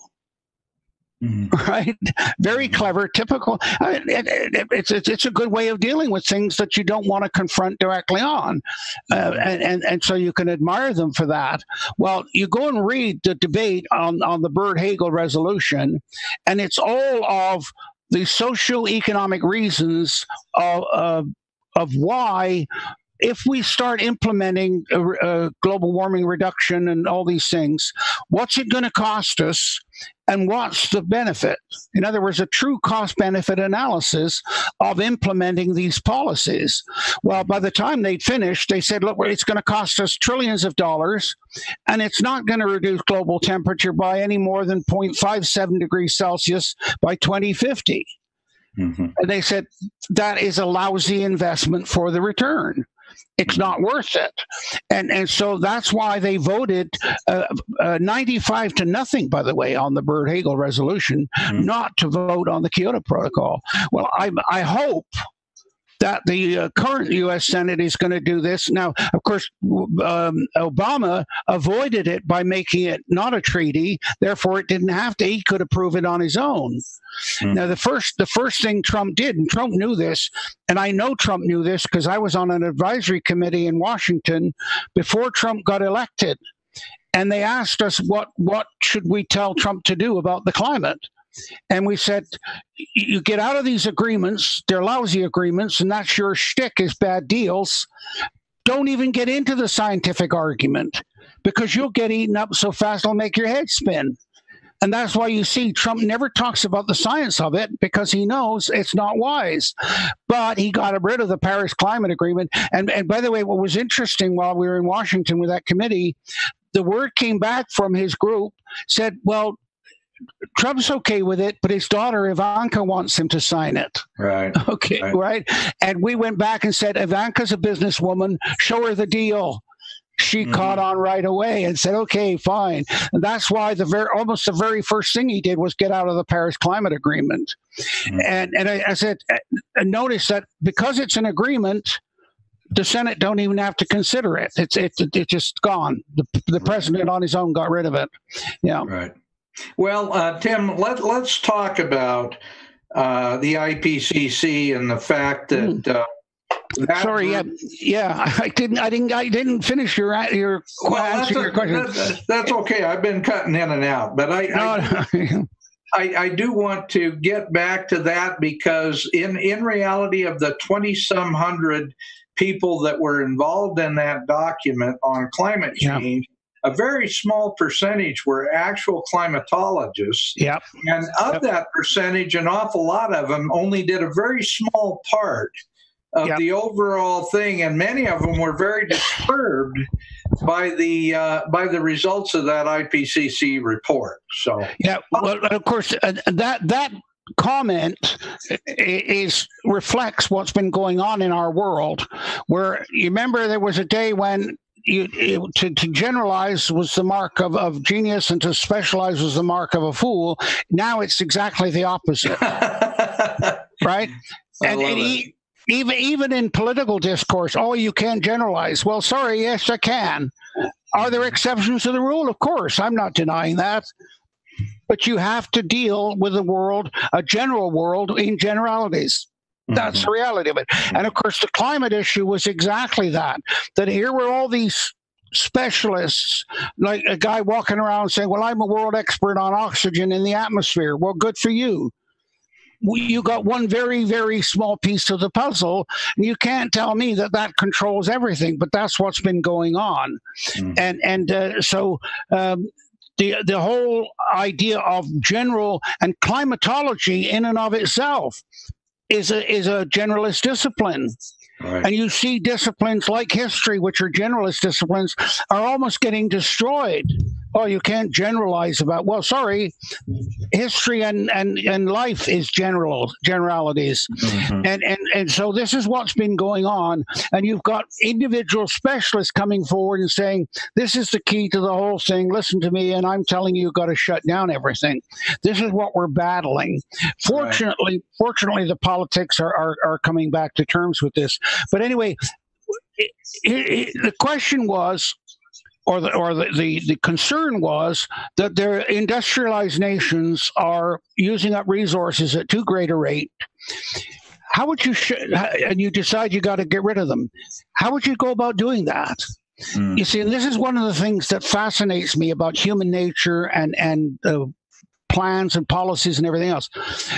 [SPEAKER 5] Right? Very clever, typical. It's a good way of dealing with things that you don't want to confront directly on. And so you can admire them for that. Well, you go and read the debate on the Byrd-Hagel resolution, and it's all of the socioeconomic reasons of why, if we start implementing global warming reduction and all these things, what's it going to cost us and what's the benefit? In other words, a true cost-benefit analysis of implementing these policies. Well, by the time they'd finished, they said, look, it's going to cost us trillions of dollars, and it's not going to reduce global temperature by any more than 0.57 degrees Celsius by 2050. And they said, that is a lousy investment for the return. It's not worth it. And so that's why they voted 95 to nothing, by the way, on the Byrd-Hagel resolution, not to vote on the Kyoto Protocol. Well, I hope that the current U.S. Senate is going to do this. Now, of course, Obama avoided it by making it not a treaty. Therefore, it didn't have to. He could approve it on his own. Now, the first thing Trump did, and Trump knew this, and I know Trump knew this because I was on an advisory committee in Washington before Trump got elected, and they asked us what should we tell Trump to do about the climate. And we said, you get out of these agreements, they're lousy agreements, and that's your shtick is bad deals. Don't even get into the scientific argument because you'll get eaten up so fast it'll make your head spin. And that's why you see Trump never talks about the science of it because he knows it's not wise. But he got rid of the Paris Climate Agreement. And by the way, what was interesting while we were in Washington with that committee, the word came back from his group, said, well, Trump's okay with it, but his daughter Ivanka wants him to sign it.
[SPEAKER 3] Right.
[SPEAKER 5] Okay, right. And we went back and said, Ivanka's a businesswoman. Show her the deal. She caught on right away and said, okay, fine. And that's why almost the very first thing he did was get out of the Paris Climate Agreement. And I said, notice that because it's an agreement, the Senate don't even have to consider it. It's just gone. The president on his own got rid of it. Yeah.
[SPEAKER 3] Right. Well, Tim, let's talk about the IPCC and the fact that.
[SPEAKER 5] Sorry, I didn't finish your answer your question.
[SPEAKER 3] That's okay. I've been cutting in and out, but I do want to get back to that because in reality of the 20-some hundred people that were involved in that document on climate change, a very small percentage were actual climatologists.
[SPEAKER 5] Yep.
[SPEAKER 3] And of that percentage, an awful lot of them only did a very small part of the overall thing, and many of them were very disturbed by the results of that IPCC report. So
[SPEAKER 5] well, of course, that comment reflects what's been going on in our world. Where you remember there was a day when to generalize was the mark of genius, and to specialize was the mark of a fool. Now it's exactly the opposite, right? Even in political discourse, you can't generalize. Well, sorry, yes, I can. Are there exceptions to the rule? Of course, I'm not denying that. But you have to deal with the world, a general world, in generalities. That's the reality of it. And of course, the climate issue was exactly that. That here were all these specialists, like a guy walking around saying, well, I'm a world expert on oxygen in the atmosphere. Well, good for you. You got one very, very small piece of the puzzle, and you can't tell me that controls everything. But that's what's been going on, so the whole idea of general and climatology in and of itself is a generalist discipline. Right. And you see disciplines like history, which are generalist disciplines, are almost getting destroyed. Oh, you can't generalize about, well, sorry, history and life is generalities. And so this is what's been going on. And you've got individual specialists coming forward and saying, this is the key to the whole thing. Listen to me, and I'm telling you, you've got to shut down everything. This is what we're battling. Fortunately, the politics are coming back to terms with this. But anyway, the question was, or the concern was that their industrialized nations are using up resources at too great a rate. How would you, and you decide you got to get rid of them? How would you go about doing that? You see, and this is one of the things that fascinates me about human nature and plans and policies and everything else.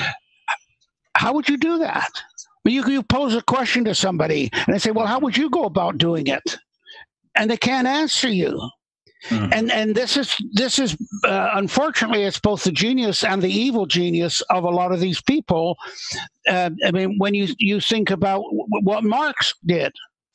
[SPEAKER 5] How would you do that? You pose a question to somebody and they say, well, how would you go about doing it? And they can't answer you. And this is unfortunately, it's both the genius and the evil genius of a lot of these people. I mean, when you think about what Marx did,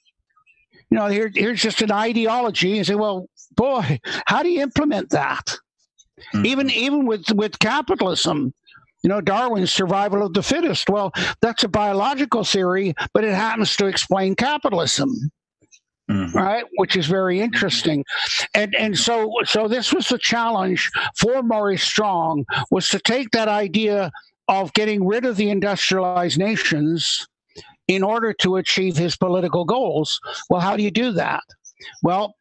[SPEAKER 5] here's just an ideology, and say, well, boy, how do you implement that? Even with capitalism. Darwin's survival of the fittest. Well, that's a biological theory, but it happens to explain capitalism, right? Which is very interesting. And so this was the challenge for Maurice Strong, was to take that idea of getting rid of the industrialized nations in order to achieve his political goals. Well, how do you do that? Well,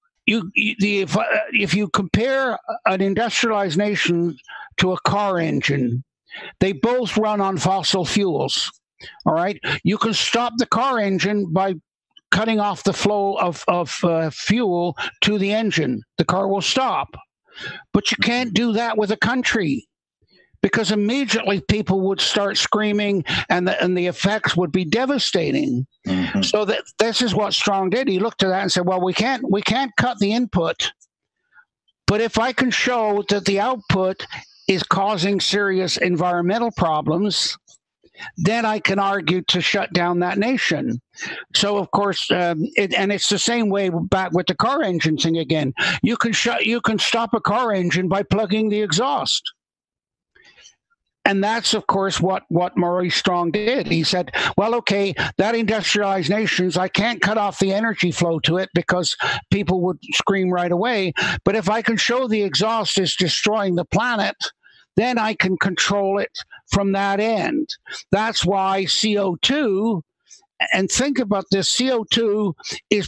[SPEAKER 5] if you compare an industrialized nation to a car engine, they both run on fossil fuels. All right. You can stop the car engine by cutting off the flow of fuel to the engine. The car will stop. But you can't do that with a country, because immediately people would start screaming, and the effects would be devastating. Mm-hmm. So this is what Strong did. He looked at that and said, well, we can't cut the input, but if I can show that the output is causing serious environmental problems, then I can argue to shut down that nation. So, of course, and it's the same way back with the car engine thing again. You can stop a car engine by plugging the exhaust. And that's, of course, what Maurice Strong did. He said, well, okay, that industrialized nations, I can't cut off the energy flow to it because people would scream right away. But if I can show the exhaust is destroying the planet, then I can control it from that end. That's why CO2, and think about this, CO2 is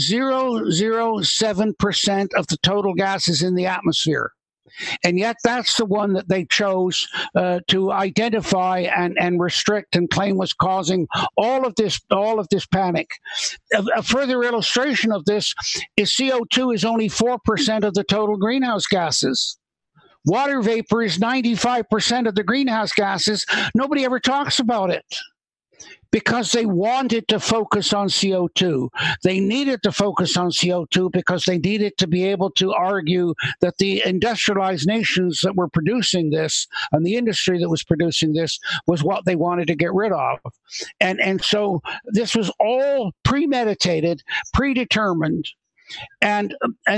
[SPEAKER 5] 0.007% of the total gases in the atmosphere. And yet that's the one that they chose to identify and restrict and claim was causing all of this panic. A further illustration of this is CO2 is only 4% of the total greenhouse gases. Water vapor is 95% of the greenhouse gases. Nobody ever talks about it because they wanted to focus on CO2. They needed to focus on CO2 because they needed to be able to argue that the industrialized nations that were producing this and the industry that was producing this was what they wanted to get rid of. And so this was all premeditated, predetermined, and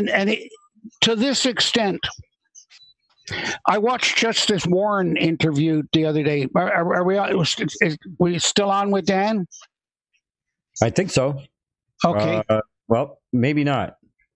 [SPEAKER 5] to this extent, I watched Justice Warren interviewed the other day. Are we still on with Dan?
[SPEAKER 4] I think so.
[SPEAKER 5] Okay.
[SPEAKER 4] Well, maybe not.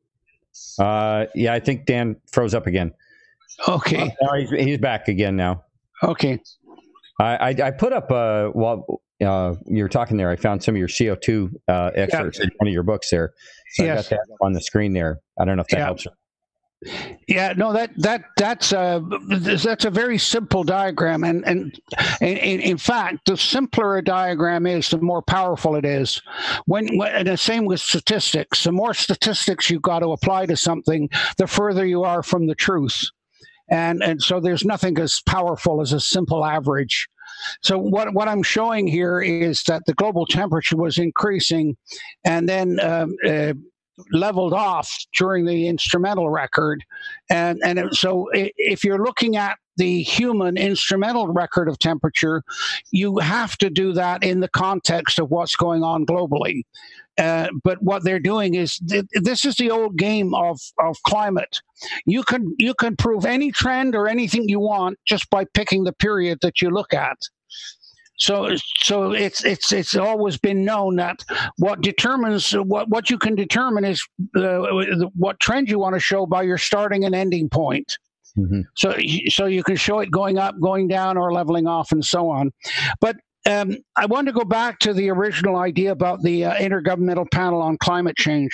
[SPEAKER 4] Yeah, I think Dan froze up again.
[SPEAKER 5] Okay.
[SPEAKER 4] He's back again now.
[SPEAKER 5] Okay.
[SPEAKER 4] I put up while you were talking there, I found some of your CO2 excerpts in one of your books there. So yes. I got that on the screen there. I don't know if that helps you.
[SPEAKER 5] Yeah, no, that's a very simple diagram, and in fact, the simpler a diagram is, the more powerful it is. And the same with statistics. The more statistics you've got to apply to something, the further you are from the truth. And so there's nothing as powerful as a simple average. So what I'm showing here is that the global temperature was increasing, and then leveled off during the instrumental record. And so if you're looking at the human instrumental record of temperature, you have to do that in the context of what's going on globally. But what they're doing is, this is the old game of climate. You can prove any trend or anything you want just by picking the period that you look at. So it's always been known that what determines what you can determine is what trend you want to show by your starting and ending point. Mm-hmm. So you can show it going up, going down, or leveling off, and so on. But I want to go back to the original idea about the Intergovernmental Panel on Climate Change.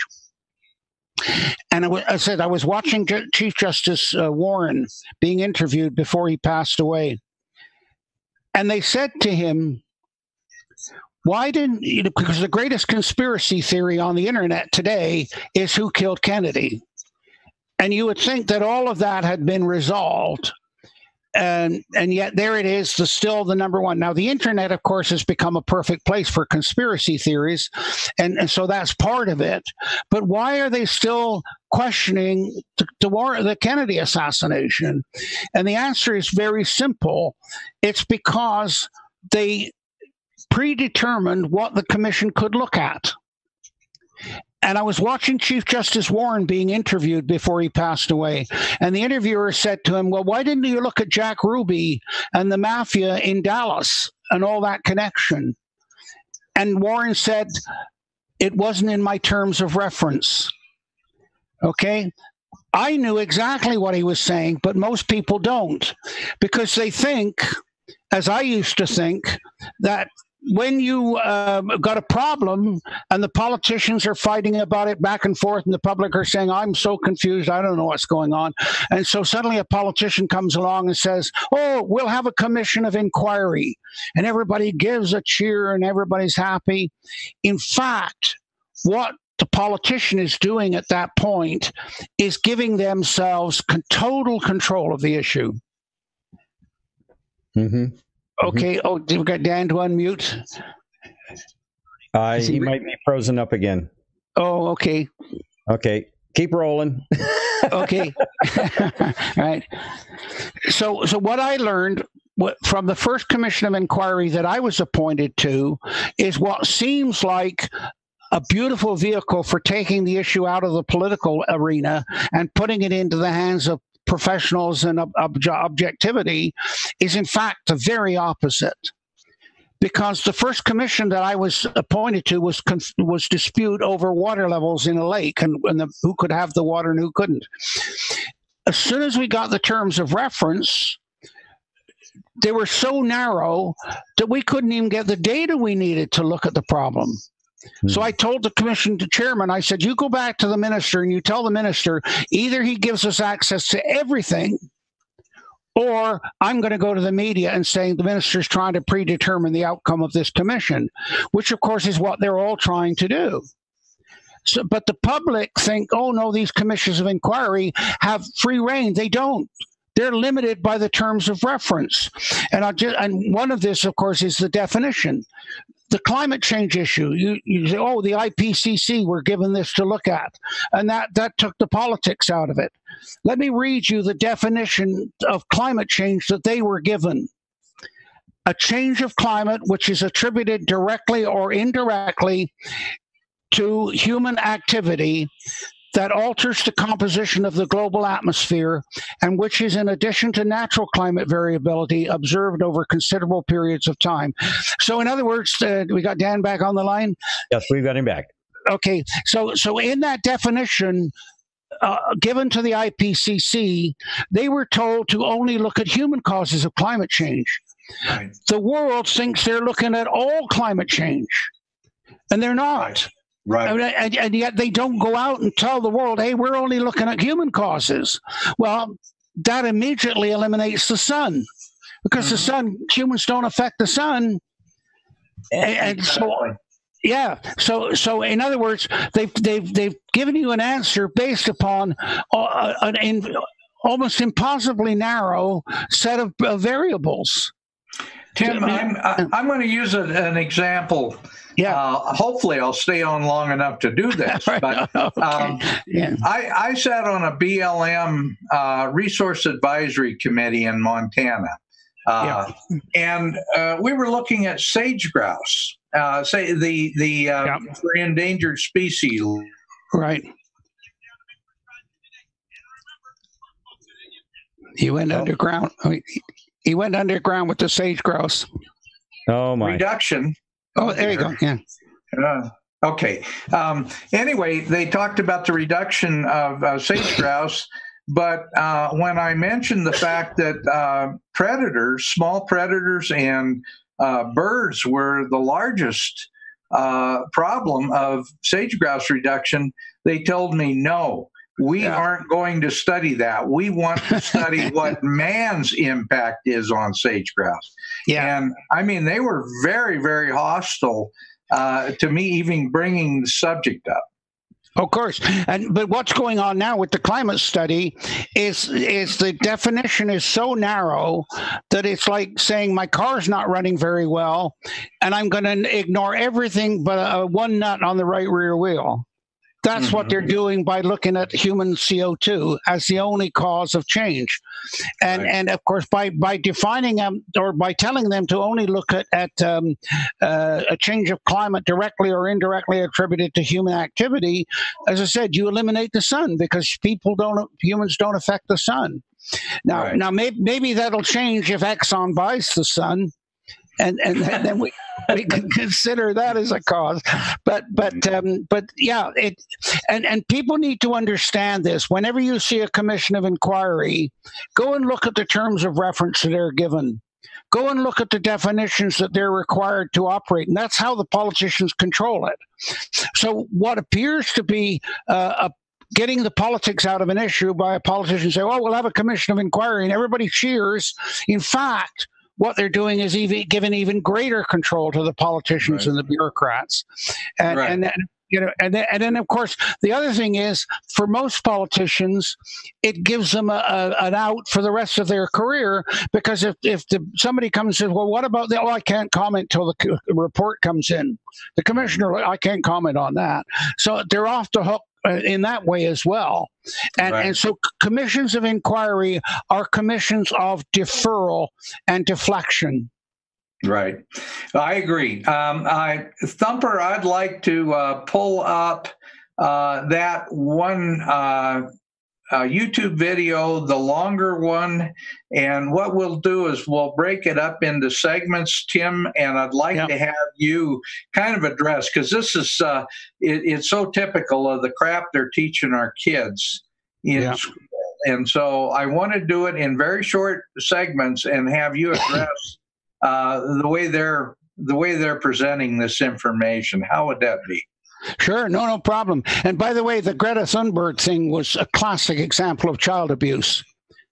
[SPEAKER 5] And I said I was watching Chief Justice Warren being interviewed before he passed away. And they said to him, why didn't you, because the greatest conspiracy theory on the internet today is who killed Kennedy. And you would think that all of that had been resolved. And yet there it is, still the number one. Now, the internet, of course, has become a perfect place for conspiracy theories. And so that's part of it. But why are they still questioning the Kennedy assassination? And the answer is very simple. It's because they predetermined what the commission could look at. And I was watching Chief Justice Warren being interviewed before he passed away. And the interviewer said to him, well, why didn't you look at Jack Ruby and the mafia in Dallas and all that connection? And Warren said, it wasn't in my terms of reference. Okay? I knew exactly what he was saying, but most people don't, because they think, as I used to think, that when you got a problem and the politicians are fighting about it back and forth and the public are saying, I'm so confused, I don't know what's going on. And so suddenly a politician comes along and says, oh, we'll have a commission of inquiry. And everybody gives a cheer and everybody's happy. In fact, what the politician is doing at that point is giving themselves total control of the issue.
[SPEAKER 4] Mm-hmm.
[SPEAKER 5] Okay. Oh, we've got Dan to unmute.
[SPEAKER 4] He might be frozen up again.
[SPEAKER 5] Oh, okay.
[SPEAKER 4] Okay. Keep rolling.
[SPEAKER 5] Okay. All right. So what I learned from the first commission of inquiry that I was appointed to is what seems like a beautiful vehicle for taking the issue out of the political arena and putting it into the hands of professionals and objectivity is in fact the very opposite. Because the first commission that I was appointed to was dispute over water levels in a lake and who could have the water and who couldn't. As soon as we got the terms of reference, they were so narrow that we couldn't even get the data we needed to look at the problem. So I told the commission chairman, I said, you go back to the minister and you tell the minister, either he gives us access to everything, or I'm going to go to the media and say the minister's trying to predetermine the outcome of this commission, which of course is what they're all trying to do. So, but the public think, oh no, these commissions of inquiry have free reign. They don't. They're limited by the terms of reference. And one of this, of course, is the definition. The climate change issue, you say, oh, the IPCC were given this to look at, and that took the politics out of it. Let me read you the definition of climate change that they were given. A change of climate which is attributed directly or indirectly to human activity that alters the composition of the global atmosphere and which is in addition to natural climate variability observed over considerable periods of time. So in other words, we got Dan back on the line?
[SPEAKER 4] Yes, we've got him back.
[SPEAKER 5] Okay, so in that definition given to the IPCC, they were told to only look at human causes of climate change. Right. The world thinks they're looking at all climate change, and they're not.
[SPEAKER 3] Right. Right.
[SPEAKER 5] And yet they don't go out and tell the world, hey, we're only looking at human causes. Well, that immediately eliminates the sun because the sun, humans don't affect the sun. And so, yeah. So in other words, they've given you an answer based upon an almost impossibly narrow set of variables.
[SPEAKER 3] Tim, I'm going to use an example. Yeah. Hopefully I'll stay on long enough to do this. But I sat on a BLM resource advisory committee in Montana. And we were looking at sage grouse, say for endangered species.
[SPEAKER 5] Right. He went underground. He went underground with the sage grouse.
[SPEAKER 4] Oh, my.
[SPEAKER 3] Reduction.
[SPEAKER 5] Oh, there you go. Yeah.
[SPEAKER 3] Okay. Anyway, they talked about the reduction of sage grouse, but when I mentioned the fact that predators, small predators and birds were the largest problem of sage grouse reduction, they told me no. We aren't going to study that. We want to study what man's impact is on sage grouse. Yeah. And I mean, they were very, very hostile to me even bringing the subject up.
[SPEAKER 5] Of course. But what's going on now with the climate study is the definition is so narrow that it's like saying my car's not running very well and I'm going to ignore everything but one nut on the right rear wheel. That's what they're doing by looking at human CO2 as the only cause of change. And of course, by defining them or by telling them to only look at a change of climate directly or indirectly attributed to human activity, as I said, you eliminate the sun because humans don't affect the sun. Now maybe that'll change if Exxon buys the sun. And then we can consider that as a cause, but yeah, and people need to understand this. Whenever you see a commission of inquiry, go and look at the terms of reference that are given. Go and look at the definitions that they're required to operate, and that's how the politicians control it. So what appears to be getting the politics out of an issue by a politician say, "Oh, we'll have a commission of inquiry," and everybody cheers. In fact, what they're doing is giving even greater control to the politicians and the bureaucrats, and then of course the other thing is, for most politicians, it gives them an out for the rest of their career, because if somebody comes and says, "Well, what about that?" "Oh, I can't comment till the report comes in. The commissioner, I can't comment on that." So they're off the hook in that way as well. And so commissions of inquiry are commissions of deferral and deflection.
[SPEAKER 3] Right. I agree. Thumper, I'd like to pull up that one YouTube video, the longer one. And what we'll do is we'll break it up into segments, Tim, and I'd like to have you kind of address, because this is, it's so typical of the crap they're teaching our kids in school. And so I want to do it in very short segments and have you address the way they're presenting this information. How would that be?
[SPEAKER 5] Sure, no problem. And by the way, the Greta Thunberg thing was a classic example of child abuse.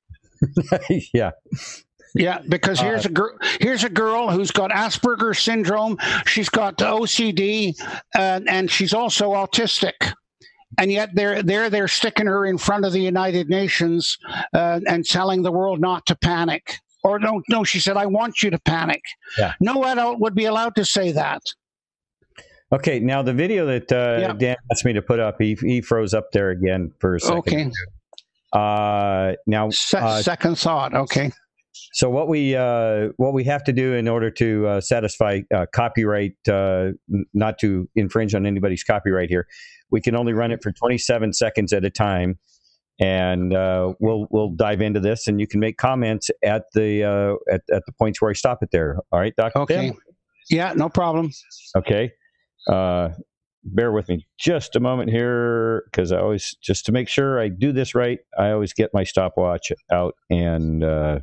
[SPEAKER 5] Yeah, because here's a girl who's got Asperger's syndrome. She's got OCD, and she's also autistic. And yet they're sticking her in front of the United Nations and telling the world not to panic. Or no, she said, "I want you to panic." Yeah. No adult would be allowed to say that.
[SPEAKER 4] Okay, now the video that Dan asked me to put up, he froze up there again for a second.
[SPEAKER 5] Okay.
[SPEAKER 4] Now,
[SPEAKER 5] second thought. Okay.
[SPEAKER 4] So what we have to do in order to satisfy copyright, not to infringe on anybody's copyright here, we can only run it for 27 seconds at a time, and we'll dive into this, and you can make comments at the points where I stop it there. All right, Dr.
[SPEAKER 5] Okay.
[SPEAKER 4] Tim?
[SPEAKER 5] Yeah, no problem.
[SPEAKER 4] Okay. Bear with me just a moment here, because I always, just to make sure I do this right, I always get my stopwatch out, and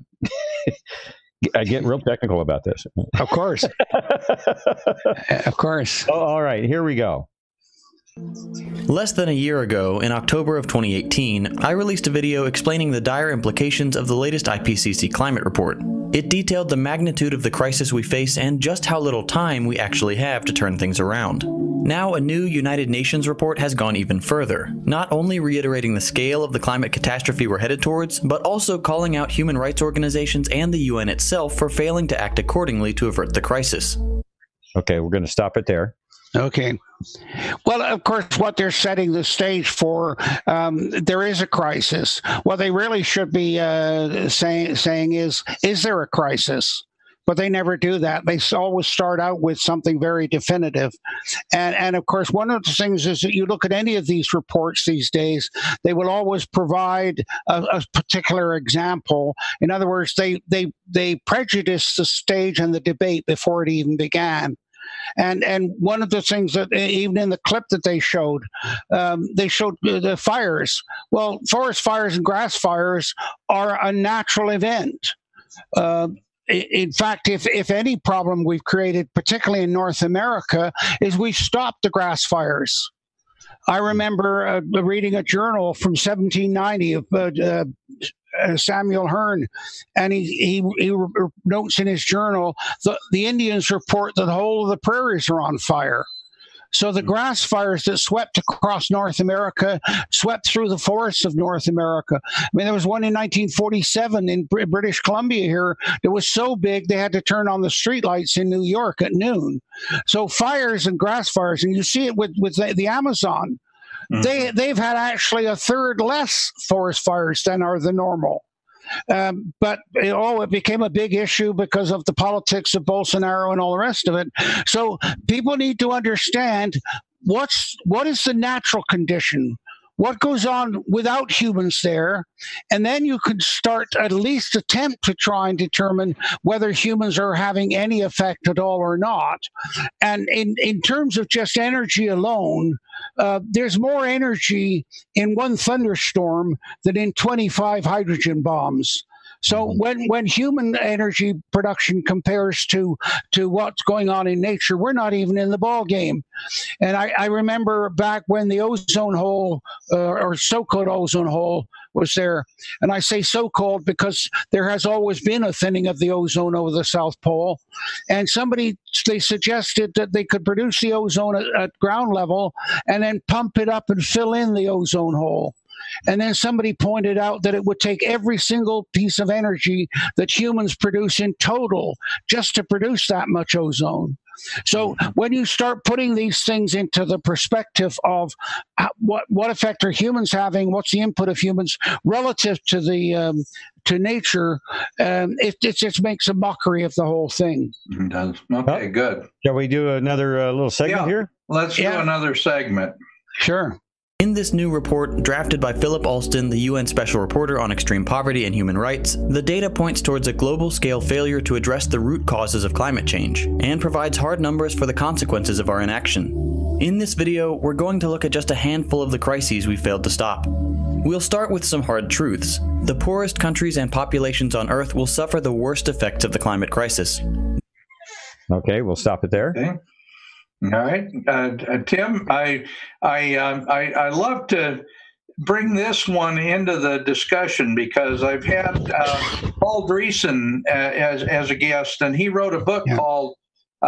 [SPEAKER 4] I get real technical about this.
[SPEAKER 5] Of course. Of course.
[SPEAKER 4] Oh, all right, here we go.
[SPEAKER 6] Less than a year ago, in October of 2018, I released a video explaining the dire implications of the latest IPCC climate report. It detailed the magnitude of the crisis we face and just how little time we actually have to turn things around. Now, a new United Nations report has gone even further, not only reiterating the scale of the climate catastrophe we're headed towards, but also calling out human rights organizations and the UN itself for failing to act accordingly to avert the crisis.
[SPEAKER 4] Okay, we're going to stop it there.
[SPEAKER 5] Okay. Well, of course, what they're setting the stage for, there is a crisis. What they really should be saying is there a crisis? But they never do that. They always start out with something very definitive. And of course, one of the things is that you look at any of these reports these days, they will always provide a particular example. In other words, they prejudice the stage and the debate before it even began. And one of the things that even in the clip that they showed the fires. Well, forest fires and grass fires are a natural event. In fact, if any problem we've created, particularly in North America, is we've stopped the grass fires. I remember reading a journal from 1790 of Samuel Hearn, and he notes in his journal the Indians report that the whole of the prairies are on fire. So the grass fires that swept across North America swept through the forests of North America. I mean, there was one in 1947 in British Columbia here that was so big they had to turn on the streetlights in New York at noon. So fires and grass fires, and you see it with the Amazon. Mm-hmm. They've had actually a third less forest fires than are the normal. But it became a big issue because of the politics of Bolsonaro and all the rest of it. So people need to understand what is the natural condition, what goes on without humans there, and then you can start at least attempt to try and determine whether humans are having any effect at all or not. And in terms of just energy alone, there's more energy in one thunderstorm than in 25 hydrogen bombs. So when human energy production compares to what's going on in nature, we're not even in the ball game. And I remember back when the ozone hole, or so-called ozone hole, was there. And I say so-called because there has always been a thinning of the ozone over the South Pole. And they suggested that they could produce the ozone at ground level and then pump it up and fill in the ozone hole. And then somebody pointed out that it would take every single piece of energy that humans produce in total just to produce that much ozone. So when you start putting these things into the perspective of what effect are humans having, what's the input of humans relative to the to nature, it just makes a mockery of the whole thing.
[SPEAKER 3] It does. Okay, good.
[SPEAKER 4] Shall we do another little segment here?
[SPEAKER 3] Let's do another segment.
[SPEAKER 5] Sure.
[SPEAKER 6] In this new report, drafted by Philip Alston, the UN Special Reporter on Extreme Poverty and Human Rights, the data points towards a global-scale failure to address the root causes of climate change, and provides hard numbers for the consequences of our inaction. In this video, we're going to look at just a handful of the crises we failed to stop. We'll start with some hard truths. The poorest countries and populations on Earth will suffer the worst effects of the climate crisis.
[SPEAKER 4] Okay, we'll stop it there.
[SPEAKER 3] Okay. All right, Tim, I love to bring this one into the discussion because I've had Paul Dreesen as a guest, and he wrote a book called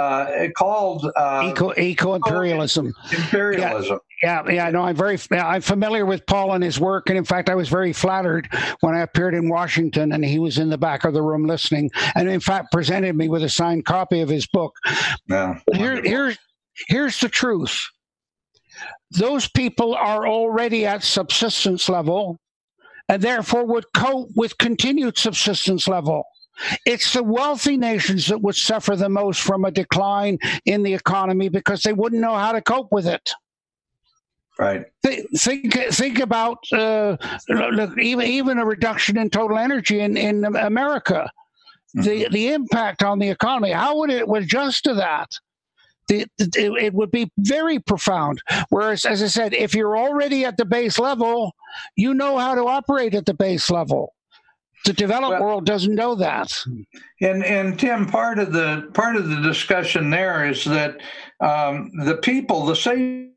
[SPEAKER 5] Eco-Imperialism.
[SPEAKER 3] Imperialism.
[SPEAKER 5] Yeah. No, I'm familiar with Paul and his work, and in fact, I was very flattered when I appeared in Washington, and he was in the back of the room listening, and in fact presented me with a signed copy of his book.
[SPEAKER 3] Yeah.
[SPEAKER 5] Here's the truth. Those people are already at subsistence level and therefore would cope with continued subsistence level. It's the wealthy nations that would suffer the most from a decline in the economy because they wouldn't know how to cope with it.
[SPEAKER 3] Right.
[SPEAKER 5] Think about look, even a reduction in total energy in America. The impact on the economy, how would it adjust to that? It would be very profound. Whereas, as I said, if you're already at the base level, you know how to operate at the base level. The developed world doesn't know that.
[SPEAKER 3] And Tim, part of the discussion there is that the people, the same.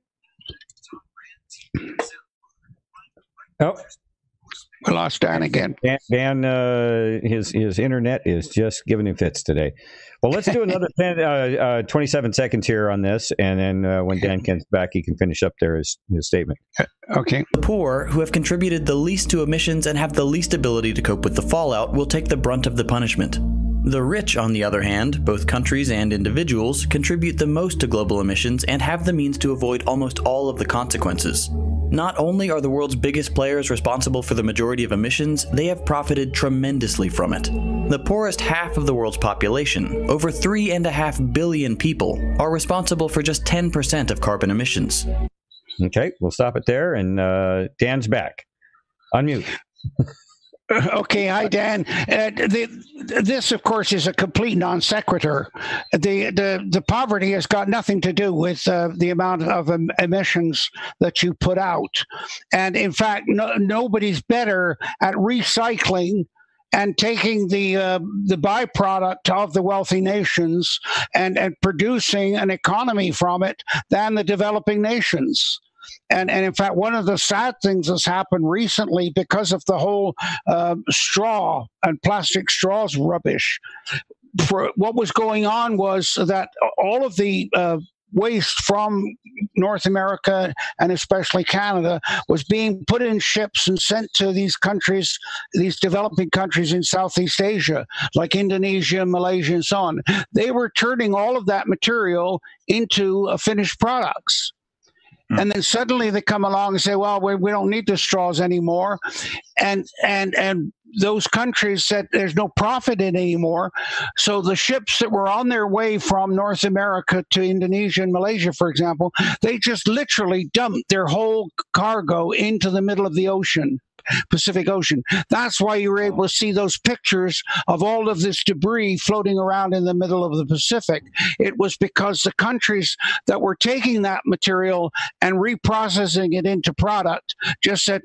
[SPEAKER 4] Oh.
[SPEAKER 5] We lost Dan again.
[SPEAKER 4] Dan, his internet is just giving him fits today. Well, let's do another 27 seconds here on this, and then when Dan comes back, he can finish up there his statement.
[SPEAKER 5] Okay.
[SPEAKER 6] The poor, who have contributed the least to emissions and have the least ability to cope with the fallout, will take the brunt of the punishment. The rich, on the other hand, both countries and individuals, contribute the most to global emissions and have the means to avoid almost all of the consequences. Not only are the world's biggest players responsible for the majority of emissions, they have profited tremendously from it. The poorest half of the world's population, over 3.5 billion people, are responsible for just 10% of carbon emissions.
[SPEAKER 4] Okay, we'll stop it there, and Dan's back. Unmute.
[SPEAKER 5] Okay, hi Dan. This, of course, is a complete non sequitur. The poverty has got nothing to do with the amount of emissions that you put out, and in fact, nobody's better at recycling and taking the byproduct of the wealthy nations and producing an economy from it than the developing nations. And in fact, one of the sad things that's happened recently because of the whole straw and plastic straws rubbish, what was going on was that all of the waste from North America and especially Canada was being put in ships and sent to these countries, these developing countries in Southeast Asia, like Indonesia, Malaysia, and so on. They were turning all of that material into finished products. And then suddenly they come along and say, well, we don't need the straws anymore. And those countries said there's no profit in it anymore. So the ships that were on their way from North America to Indonesia and Malaysia, for example, they just literally dumped their whole cargo into the middle of the ocean. Pacific Ocean. That's why you were able to see those pictures of all of this debris floating around in the middle of the Pacific. It was because the countries that were taking that material and reprocessing it into product just said,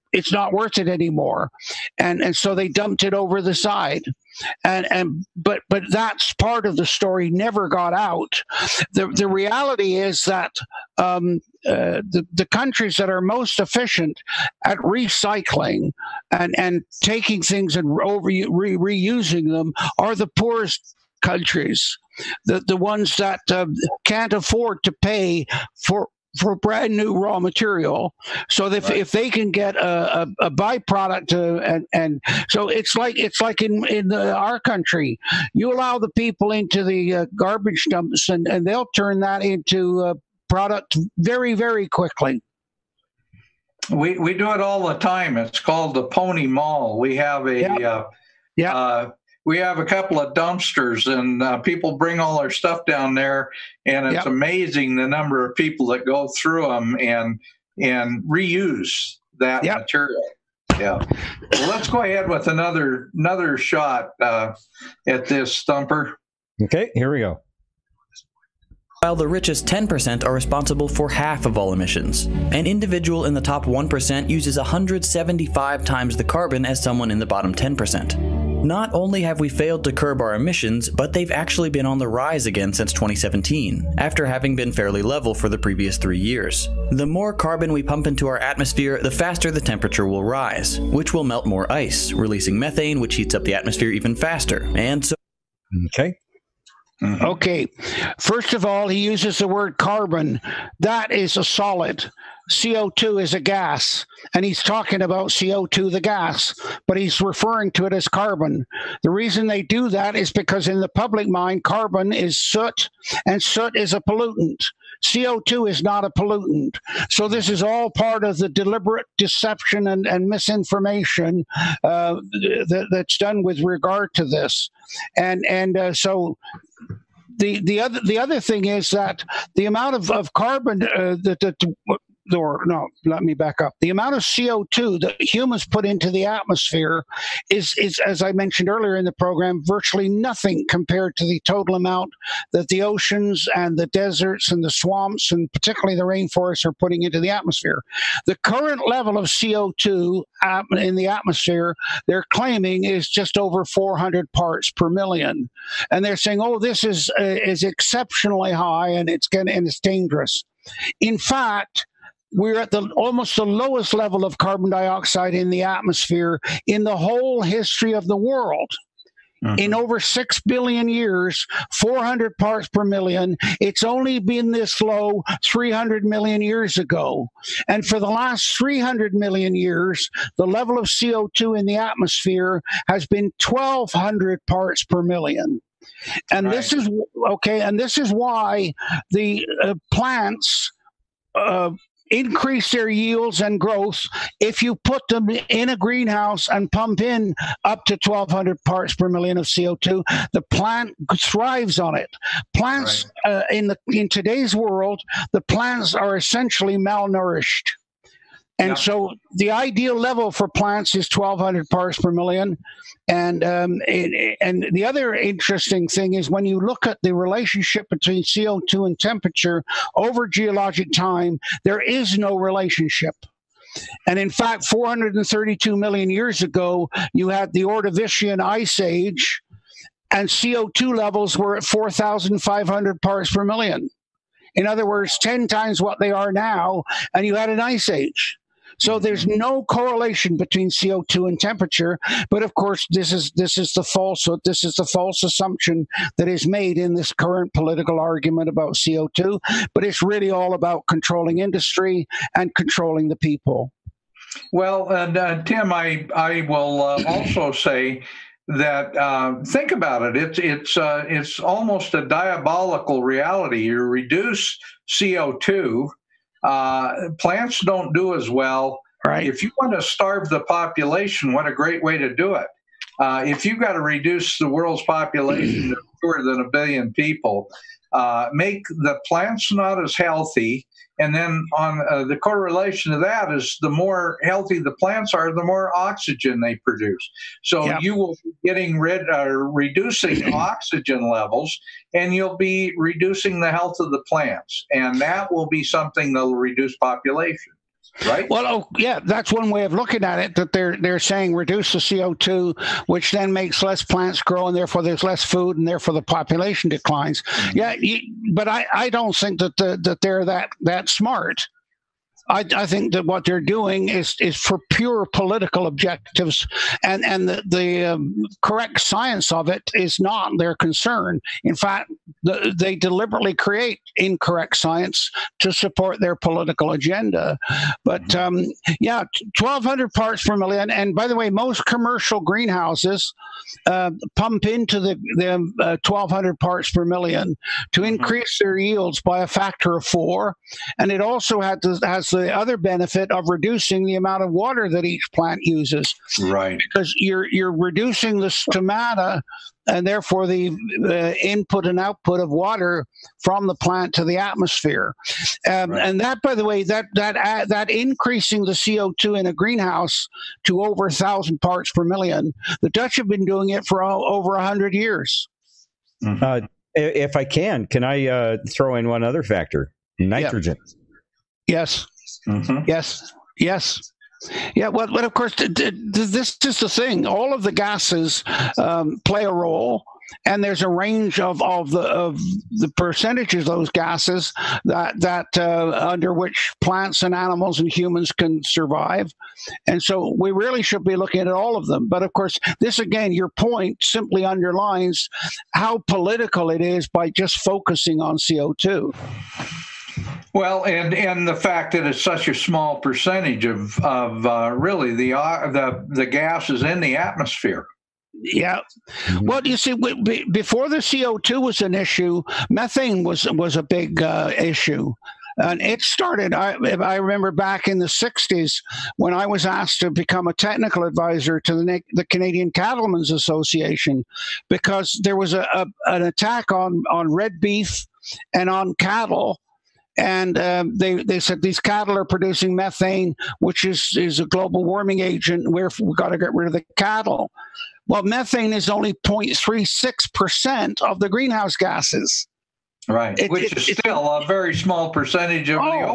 [SPEAKER 5] it's not worth it anymore, and so they dumped it over the side, but that's part of the story, never got out. The reality is that the countries that are most efficient at recycling and taking things and reusing them are the poorest countries, the ones that can't afford to pay for brand new raw material. So if they can get a byproduct, and so it's like in our country, you allow the people into the garbage dumps, and they'll turn that into product very, very quickly.
[SPEAKER 3] We do it all the time. It's called the Pony Mall. We have we have a couple of dumpsters, and people bring all their stuff down there, and it's amazing the number of people that go through them and reuse that material. Yeah. Well, let's go ahead with another shot at this, Thumper.
[SPEAKER 4] Okay, here we go.
[SPEAKER 6] While the richest 10% are responsible for half of all emissions, an individual in the top 1% uses 175 times the carbon as someone in the bottom 10%. Not only have we failed to curb our emissions, but they've actually been on the rise again since 2017, after having been fairly level for the previous 3 years. The more carbon we pump into our atmosphere, the faster the temperature will rise, which will melt more ice, releasing methane, which heats up the atmosphere even faster, and so...
[SPEAKER 4] Okay.
[SPEAKER 5] Mm-hmm. Okay. First of all, he uses the word carbon. That is a solid. CO2 is a gas, and he's talking about CO2, the gas, but he's referring to it as carbon. The reason they do that is because in the public mind, carbon is soot, and soot is a pollutant. CO2 is not a pollutant. So this is all part of the deliberate deception and misinformation that's done with regard to this. So the other thing is that the amount of carbon let me back up. The amount of CO2 that humans put into the atmosphere is, as I mentioned earlier in the program, virtually nothing compared to the total amount that the oceans and the deserts and the swamps and particularly the rainforests are putting into the atmosphere. The current level of CO2 in the atmosphere, they're claiming, is just over 400 parts per million. And they're saying, oh, this is exceptionally high and it's dangerous. In fact, we're at almost the lowest level of carbon dioxide in the atmosphere in the whole history of the world. Mm-hmm. In over 6 billion years, 400 parts per million. It's only been this low 300 million years ago. And for the last 300 million years, the level of CO2 in the atmosphere has been 1,200 parts per million. And this is why the plants increase their yields and growth if you put them in a greenhouse and pump in up to 1,200 parts per million of CO2. The plant thrives on it. Plants in today's world, the plants are essentially malnourished. And so the ideal level for plants is 1,200 parts per million. And the other interesting thing is when you look at the relationship between CO2 and temperature over geologic time, there is no relationship. And in fact, 432 million years ago, you had the Ordovician Ice Age, and CO2 levels were at 4,500 parts per million. In other words, 10 times what they are now, and you had an ice age. So there's no correlation between CO2 and temperature, but of course this is the false assumption that is made in this current political argument about CO2. But it's really all about controlling industry and controlling the people.
[SPEAKER 3] Well, Tim, I will also say that think about it. It's almost a diabolical reality. You reduce CO2. Plants don't do as well.
[SPEAKER 5] Right.
[SPEAKER 3] If you want to starve the population, what a great way to do it. If you've got to reduce the world's population to fewer than 1 billion people, make the plants not as healthy. And then on the correlation of that is the more healthy the plants are, the more oxygen they produce. So you will be getting reducing oxygen levels, and you'll be reducing the health of the plants. And that will be something that will reduce population. right?
[SPEAKER 5] Well, yeah, that's one way of looking at it, that they're saying reduce the CO2, which then makes less plants grow, and therefore there's less food, and therefore the population declines. Yeah, but I don't think that they're that smart. I think that what they're doing is for pure political objectives, and the correct science of it is not their concern. In fact, they deliberately create incorrect science to support their political agenda. But 1,200 parts per million. And by the way, most commercial greenhouses pump into the 1,200 parts per million to increase their yields by a factor of 4, and it also has the other benefit of reducing the amount of water that each plant uses.
[SPEAKER 3] Right.
[SPEAKER 5] Because you're reducing the stomata, and therefore the input and output of water from the plant to the atmosphere. Right. And that, by the way, that increasing the CO2 in a greenhouse to over 1,000 parts per million, the Dutch have been doing it for over 100 years.
[SPEAKER 4] If I can I throw in one other factor? Nitrogen.
[SPEAKER 5] Yes. Yes. Yeah, well, of course, this is the thing. All of the gases play a role, and there's a range of the percentages of those gases that under which plants and animals and humans can survive. And so we really should be looking at all of them. But of course, this again, your point simply underlines how political it is by just focusing on CO2.
[SPEAKER 3] Well, and the fact that it's such a small percentage of really the gases in the atmosphere.
[SPEAKER 5] Yeah. Well, you see, before the CO2 was an issue, methane was a big issue. And it started, I remember back in the 60s when I was asked to become a technical advisor to the Canadian Cattlemen's Association, because there was an attack on red beef and on cattle. And they said these cattle are producing methane, which is a global warming agent. We've got to get rid of the cattle. Well, methane is only 0.36% of the greenhouse gases.
[SPEAKER 3] Right, which is still a very small percentage of the.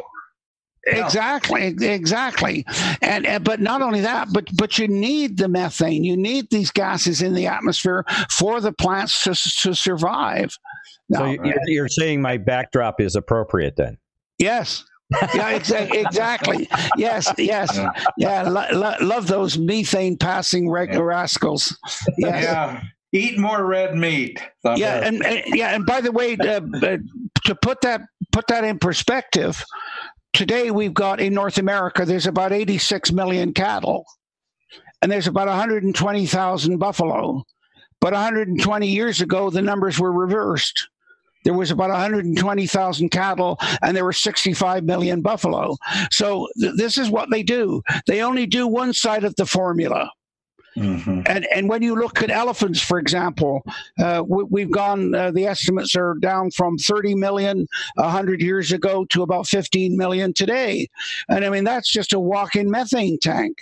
[SPEAKER 5] Exactly. And but not only that, but you need the methane. You need these gases in the atmosphere for the plants to survive.
[SPEAKER 4] So you're saying my backdrop is appropriate then?
[SPEAKER 5] Yes. Yeah, exactly. Yes. Yeah, love those methane passing rascals. Yes.
[SPEAKER 3] Yeah. Eat more red meat.
[SPEAKER 5] And by the way, to put that in perspective, today we've got in North America, there's about 86 million cattle, and there's about 120,000 buffalo. But 120 years ago, the numbers were reversed. There was about 120,000 cattle, and there were 65 million buffalo. So this is what they do. They only do one side of the formula. Mm-hmm. And when you look at elephants, for example, we've gone, the estimates are down from 30 million 100 years ago to about 15 million today. And I mean, that's just a walk-in methane tank.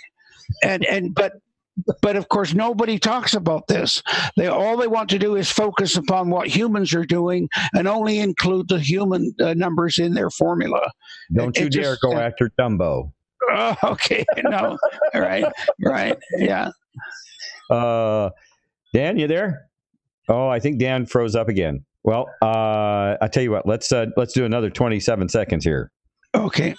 [SPEAKER 5] But of course, nobody talks about this. All they want to do is focus upon what humans are doing and only include the human numbers in their formula.
[SPEAKER 4] Don't you dare go after Dumbo.
[SPEAKER 5] Oh, okay. No. Right. Yeah.
[SPEAKER 4] Dan, you there? Oh, I think Dan froze up again. Well, I tell you what. Let's do another 27 seconds here.
[SPEAKER 5] Okay.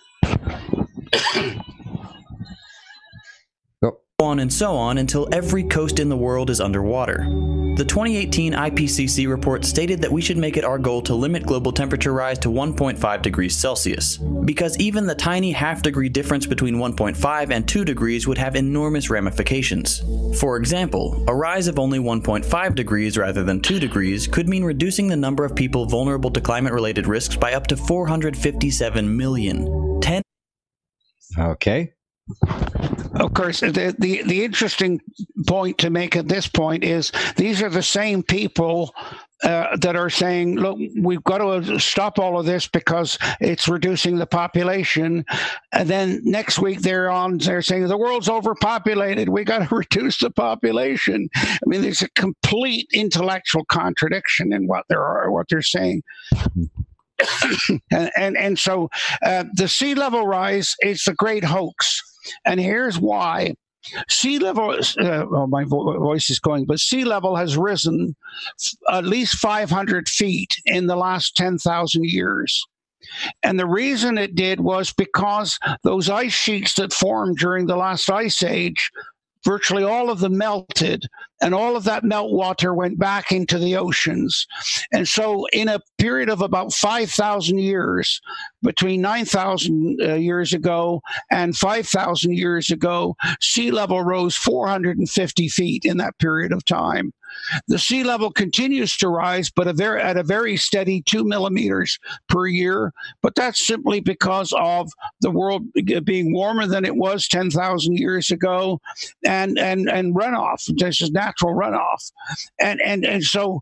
[SPEAKER 6] On and so on until every coast in the world is underwater. The 2018 IPCC report stated that we should make it our goal to limit global temperature rise to 1.5 degrees Celsius, because even the tiny half-degree difference between 1.5 and 2 degrees would have enormous ramifications. For example, a rise of only 1.5 degrees rather than 2 degrees could mean reducing the number of people vulnerable to climate-related risks by up to 457 million.
[SPEAKER 4] Okay.
[SPEAKER 5] Of course, the interesting point to make at this point is these are the same people that are saying, look, we've got to stop all of this because it's reducing the population. And then next week they're saying the world's overpopulated. We got to reduce the population. I mean, there's a complete intellectual contradiction in what they're saying. and so the sea level rise is a great hoax. And here's why. Sea level, my voice is going, but sea level has risen at least 500 feet in the last 10,000 years. And the reason it did was because those ice sheets that formed during the last ice age, virtually all of them melted, and all of that meltwater went back into the oceans. And so in a period of about 5,000 years, between 9,000 years ago and 5,000 years ago, sea level rose 450 feet in that period of time. The sea level continues to rise, but at a very steady 2 millimeters per year. But that's simply because of the world being warmer than it was 10,000 years ago, and runoff. This is natural runoff, and so.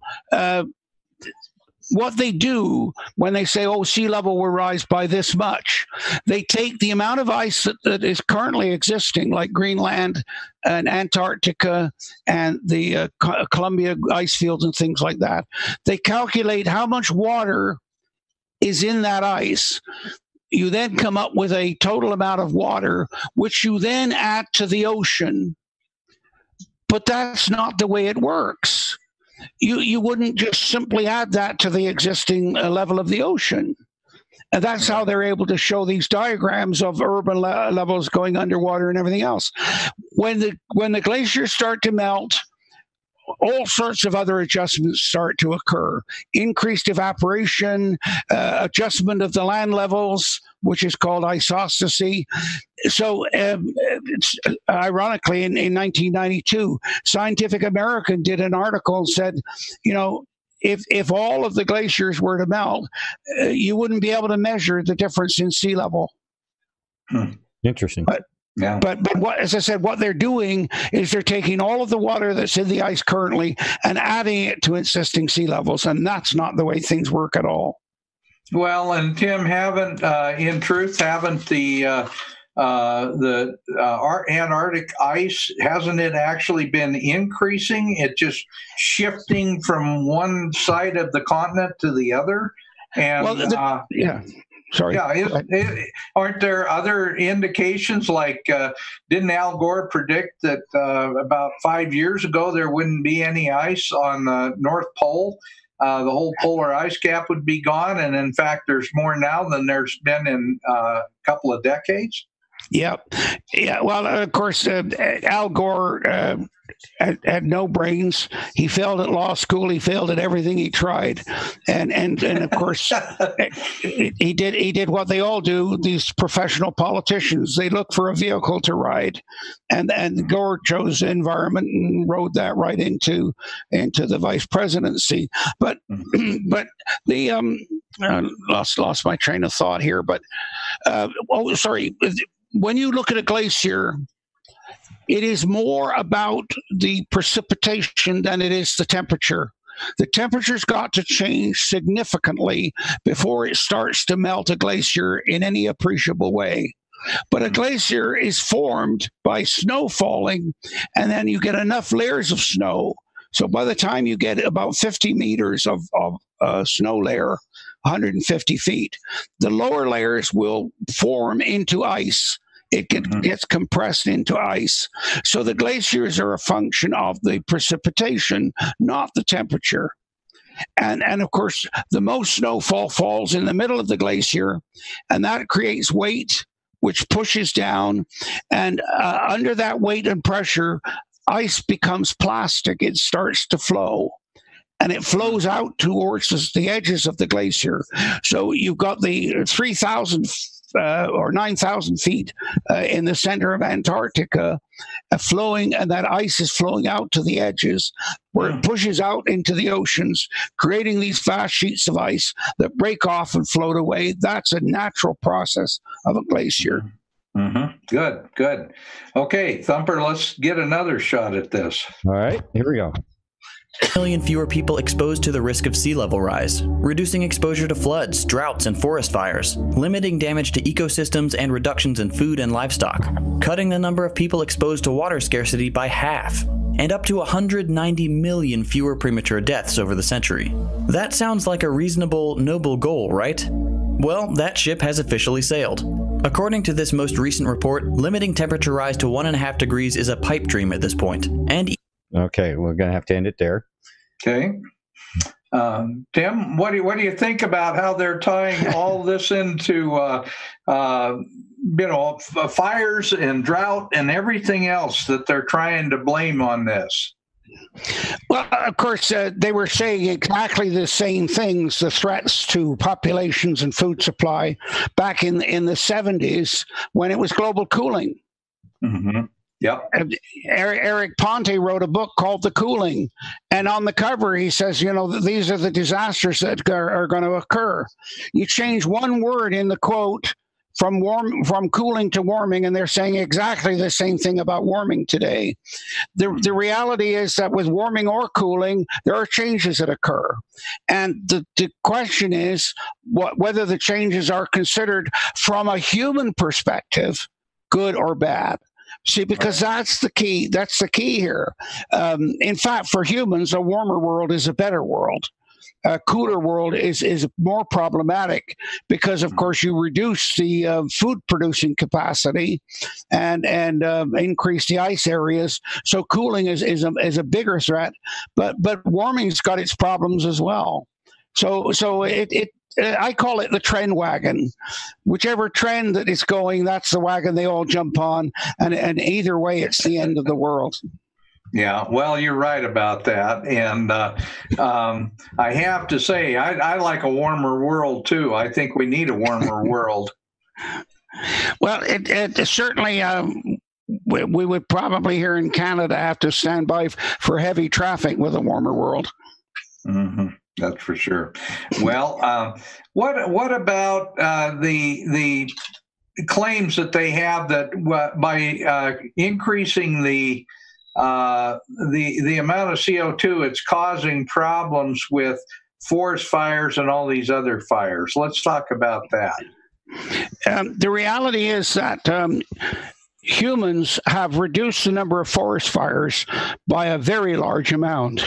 [SPEAKER 5] What they do when they say, oh, sea level will rise by this much, they take the amount of ice that is currently existing, like Greenland and Antarctica and the Columbia ice fields and things like that. They calculate how much water is in that ice. You then come up with a total amount of water, which you then add to the ocean. But that's not the way it works. You wouldn't just simply add that to the existing level of the ocean. And that's how they're able to show these diagrams of urban levels going underwater and everything else. When the glaciers start to melt, all sorts of other adjustments start to occur. Increased evaporation, adjustment of the land levels, which is called isostasy. So ironically, in 1992, Scientific American did an article and said, if all of the glaciers were to melt, you wouldn't be able to measure the difference in sea level.
[SPEAKER 4] Interesting.
[SPEAKER 5] But what, as I said, what they're doing is they're taking all of the water that's in the ice currently and adding it to existing sea levels, and that's not the way things work at all.
[SPEAKER 3] Well, and Tim, haven't the Antarctic ice, hasn't it actually been increasing? It just shifting from one side of the continent to the other, and
[SPEAKER 5] Sorry.
[SPEAKER 3] Yeah, aren't there other indications? Like, didn't Al Gore predict that about 5 years ago there wouldn't be any ice on the North Pole? The whole polar ice cap would be gone, and in fact, there's more now than there's been in a couple of decades. Yeah. Well, of course, Al Gore had no brains. He failed at law school. He failed at everything he tried, and of course, he did what they all do. These professional politicians, they look for a vehicle to ride, and Gore chose environment and rode that right into the vice presidency. But the lost my train of thought here. But sorry. When you look at a glacier, it is more about the precipitation than it is the temperature. The temperature's got to change significantly before it starts to melt a glacier in any appreciable way. But a glacier is formed by snow falling, and then you get enough layers of snow. So by the time you get about 50 meters of snow layer, 150 feet, the lower layers will form into ice. It gets compressed into ice. So the glaciers are a function of the precipitation, not the temperature. And of course, the most snowfall falls in the middle of the glacier, and that creates weight, which pushes down. And under that weight and pressure, ice becomes plastic. It starts to flow. And it flows out towards the edges of the glacier. So you've got the 3,000 or 9,000 feet in the center of Antarctica flowing, and that ice is flowing out to the edges where it pushes out into the oceans, creating these vast sheets of ice that break off and float away. That's a natural process of a glacier.
[SPEAKER 7] Mm-hmm. Good. Okay, Thumper, let's get another shot at this.
[SPEAKER 4] All right, here we go.
[SPEAKER 6] 1 million fewer people exposed to the risk of sea level rise, reducing exposure to floods, droughts, and forest fires, limiting damage to ecosystems and reductions in food and livestock, cutting the number of people exposed to water scarcity by half, and up to 190 million fewer premature deaths over the century. That sounds like a reasonable, noble goal, right? Well, that ship has officially sailed. According to this most recent report, limiting temperature rise to 1.5 degrees is a pipe dream at this point. And
[SPEAKER 4] okay, we're going to have to end it there.
[SPEAKER 7] Okay. Tim, what do you think about how they're tying all this into fires and drought and everything else that they're trying to blame on this?
[SPEAKER 5] Well, of course, they were saying exactly the same things, the threats to populations and food supply, back in the 70s when it was global cooling.
[SPEAKER 7] Mm-hmm. Yep.
[SPEAKER 5] Eric Ponte wrote a book called The Cooling, and on the cover he says, these are the disasters that are going to occur. You change one word in the quote from cooling to warming, and they're saying exactly the same thing about warming today. The reality is that with warming or cooling, there are changes that occur. And the question is whether the changes are considered from a human perspective, good or bad. See, because that's the key. That's the key here. In fact, for humans, a warmer world is a better world. A cooler world is more problematic because, of course, you reduce the food producing capacity and increase the ice areas. So cooling is a bigger threat. But warming's got its problems as well. So I call it the trend wagon. Whichever trend that it's going, that's the wagon they all jump on. And either way, it's the end of the world.
[SPEAKER 7] Yeah, well, you're right about that. And I have to say, I like a warmer world, too. I think we need a warmer world.
[SPEAKER 5] Well, it certainly, we would probably here in Canada have to stand by for heavy traffic with a warmer world.
[SPEAKER 7] Mm-hmm. That's for sure. Well, what about the claims that they have that by increasing the amount of CO2, it's causing problems with forest fires and all these other fires? Let's talk about that.
[SPEAKER 5] The reality is that humans have reduced the number of forest fires by a very large amount.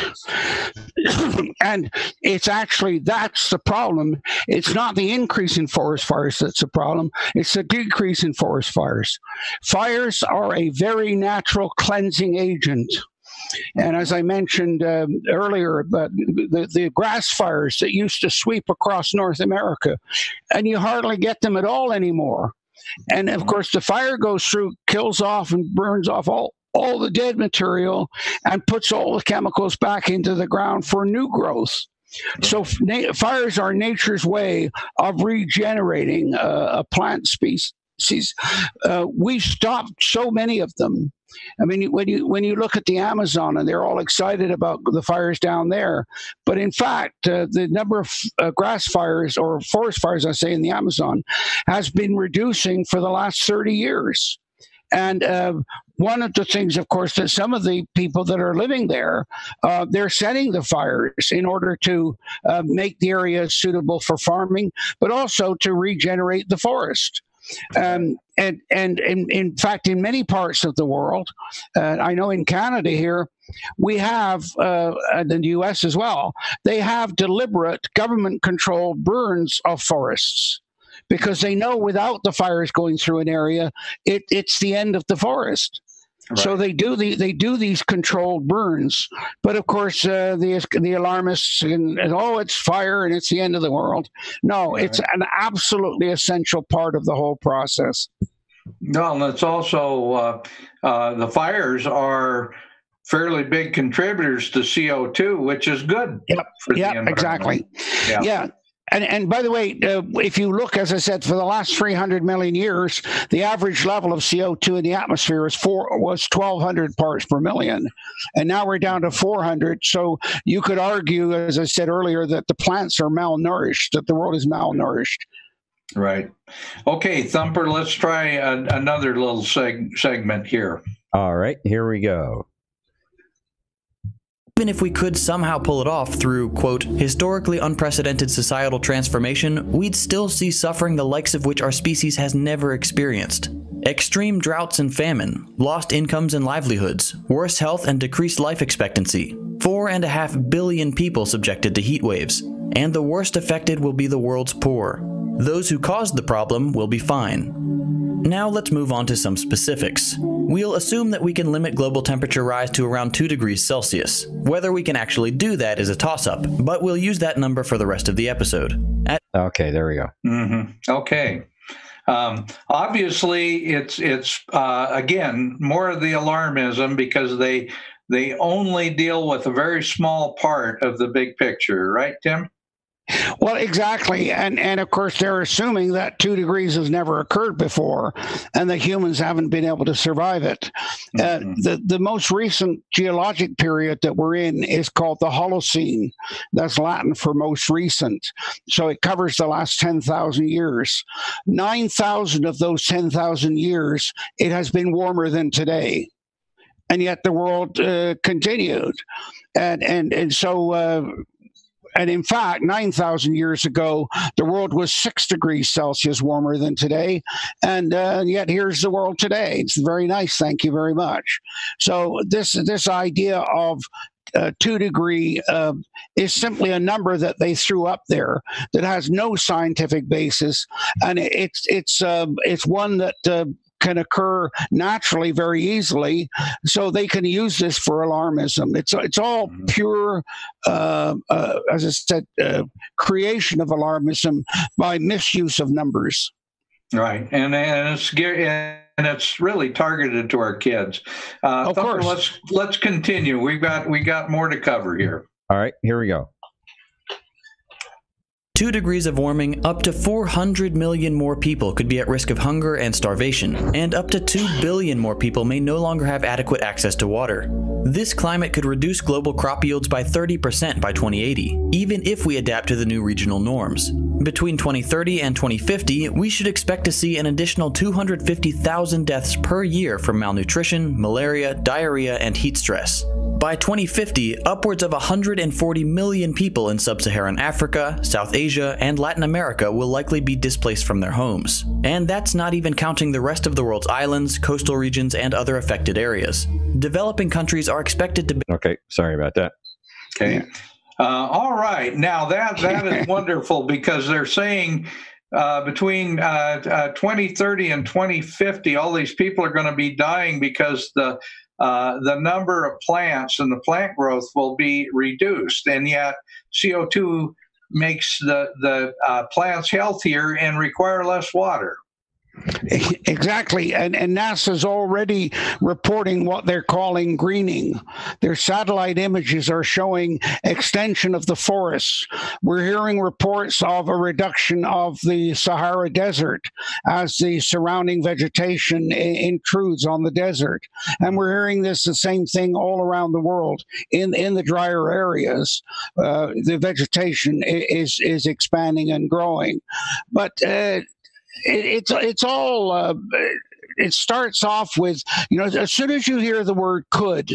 [SPEAKER 5] And it's actually, that's the problem. It's not the increase in forest fires that's the problem. It's the decrease in forest fires. Fires are a very natural cleansing agent. And as I mentioned earlier, about the grass fires that used to sweep across North America, and you hardly get them at all anymore. And of course, the fire goes through, kills off and burns off all the dead material and puts all the chemicals back into the ground for new growth. So fires are nature's way of regenerating a plant species. We've stopped so many of them. I mean, when you look at the Amazon, and they're all excited about the fires down there, but in fact, the number of grass fires or forest fires, I say, in the Amazon has been reducing for the last 30 years. And one of the things, of course, that some of the people that are living there, they're setting the fires in order to make the area suitable for farming, but also to regenerate the forest. And in fact, in many parts of the world, I know in Canada here, we have, and in the U.S. as well, they have deliberate government-controlled burns of forests because they know without the fires going through an area, it's the end of the forest. Right. So they do these controlled burns, but of course the alarmists and it's fire and it's the end of the world. No, right. It's an absolutely essential part of the whole process.
[SPEAKER 7] No, and it's also the fires are fairly big contributors to CO2, which is good.
[SPEAKER 5] Yep.
[SPEAKER 7] For the environment.
[SPEAKER 5] Exactly. Yeah. And by the way, if you look, as I said, for the last 300 million years, the average level of CO2 in the atmosphere was 1,200 parts per million. And now we're down to 400. So you could argue, as I said earlier, that the plants are malnourished, that the world is malnourished.
[SPEAKER 7] Right. Okay, Thumper, let's try another little segment here.
[SPEAKER 4] All right, here we go.
[SPEAKER 6] Even if we could somehow pull it off through, quote, historically unprecedented societal transformation, we'd still see suffering the likes of which our species has never experienced. extreme droughts and famine, lost incomes and livelihoods, worse health and decreased life expectancy, 4.5 billion people subjected to heat waves, and the worst affected will be the world's poor. Those who caused the problem will be fine. Now let's move on to some specifics. We'll assume that we can limit global temperature rise to around 2 degrees Celsius. Whether we can actually do that is a toss-up, but we'll use that number for the rest of the episode.
[SPEAKER 4] Okay, there we go.
[SPEAKER 7] Mm-hmm. Okay. Obviously, it's again more of the alarmism because they only deal with a very small part of the big picture, right, Tim?
[SPEAKER 5] Well, exactly. And of course, they're assuming that 2 degrees has never occurred before and that humans haven't been able to survive it. The most recent geologic period that we're in is called the Holocene. That's Latin for most recent. So it covers the last 10,000 years. 9,000 of those 10,000 years, it has been warmer than today. And yet the world continued. And so... And in fact, 9,000 years ago, the world was 6 degrees Celsius warmer than today. And yet here's the world today. It's very nice. Thank you very much. So this idea of 2 degree is simply a number that they threw up there that has no scientific basis. And it's one that can occur naturally very easily, so they can use this for alarmism. It's all pure, as I said, creation of alarmism by misuse of numbers.
[SPEAKER 7] Right, and it's really targeted to our kids.
[SPEAKER 5] Of course.
[SPEAKER 7] Let's continue. We got more to cover here.
[SPEAKER 4] All right, here we go.
[SPEAKER 6] 2 degrees of warming, up to 400 million more people could be at risk of hunger and starvation, and up to 2 billion more people may no longer have adequate access to water. This climate could reduce global crop yields by 30% by 2080, even if we adapt to the new regional norms. Between 2030 and 2050, we should expect to see an additional 250,000 deaths per year from malnutrition, malaria, diarrhea, and heat stress. By 2050, upwards of 140 million people in sub-Saharan Africa, South Asia, and Latin America will likely be displaced from their homes. And that's not even counting the rest of the world's islands, coastal regions, and other affected areas. Developing countries are expected to be...
[SPEAKER 4] Okay, sorry about that.
[SPEAKER 7] Okay. All right. Now, that is wonderful because they're saying between 2030 and 2050, all these people are going to be dying because the number of plants and the plant growth will be reduced, and yet CO2 makes the plants healthier and require less water.
[SPEAKER 5] Exactly. And NASA's already reporting what they're calling greening. Their satellite images are showing extension of the forests. We're hearing reports of a reduction of the Sahara Desert as the surrounding vegetation intrudes on the desert. And we're hearing the same thing all around the world. In the drier areas, the vegetation is expanding and growing. But it's all it starts off with, as soon as you hear the word could,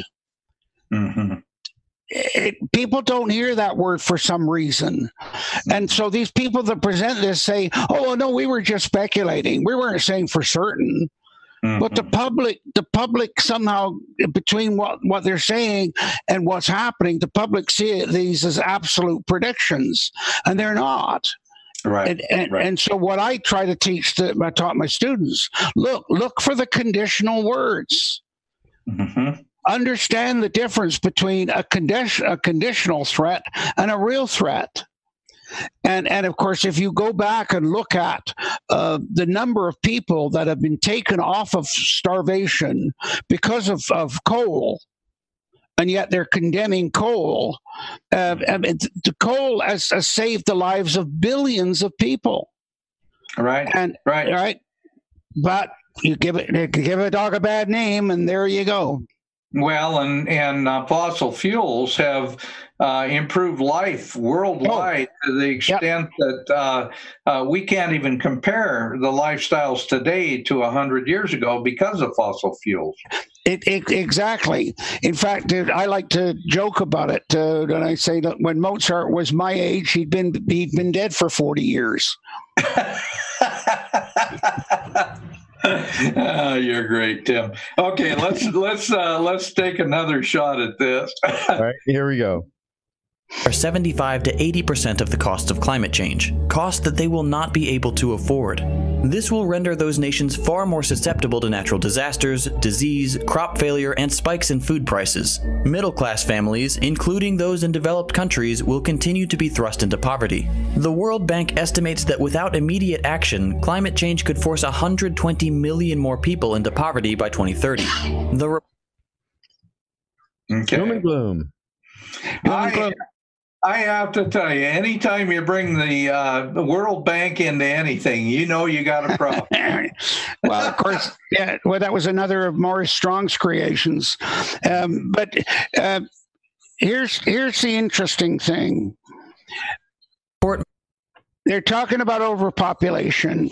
[SPEAKER 5] people don't hear that word for some reason. And so these people that present this say, oh, no, we were just speculating. We weren't saying for certain. But the public somehow, between what they're saying and what's happening, the public see these as absolute predictions, and they're not.
[SPEAKER 7] Right.
[SPEAKER 5] And so what I try to teach, I taught my students, look for the conditional words. Understand the difference between a conditional threat and a real threat. And of course, if you go back and look at the number of people that have been taken off of starvation because of coal, and yet they're condemning coal. The coal has saved the lives of billions of people.
[SPEAKER 7] Right.
[SPEAKER 5] Right. But you give a dog a bad name, and there you go.
[SPEAKER 7] Well, and fossil fuels have improved life worldwide to the extent that we can't even compare the lifestyles today to 100 years ago because of fossil fuels.
[SPEAKER 5] Exactly. In fact, I like to joke about it. And I say that when Mozart was my age, he'd been dead for 40 years.
[SPEAKER 7] You're great, Tim. Okay, let's take another shot at this.
[SPEAKER 4] All right, here we go.
[SPEAKER 6] Are 75 to 80% of the cost of climate change, costs that they will not be able to afford. This will render those nations far more susceptible to natural disasters, disease, crop failure, and spikes in food prices. Middle-class families, including those in developed countries, will continue to be thrust into poverty. The World Bank estimates that without immediate action, climate change could force 120 million more people into poverty by 2030.
[SPEAKER 7] Okay.
[SPEAKER 4] Doom and gloom.
[SPEAKER 7] I have to tell you, anytime you bring the World Bank into anything, you know you got a problem.
[SPEAKER 5] Well, of course, yeah. Well, that was another of Maurice Strong's creations. But here's the interesting thing. They're talking about overpopulation.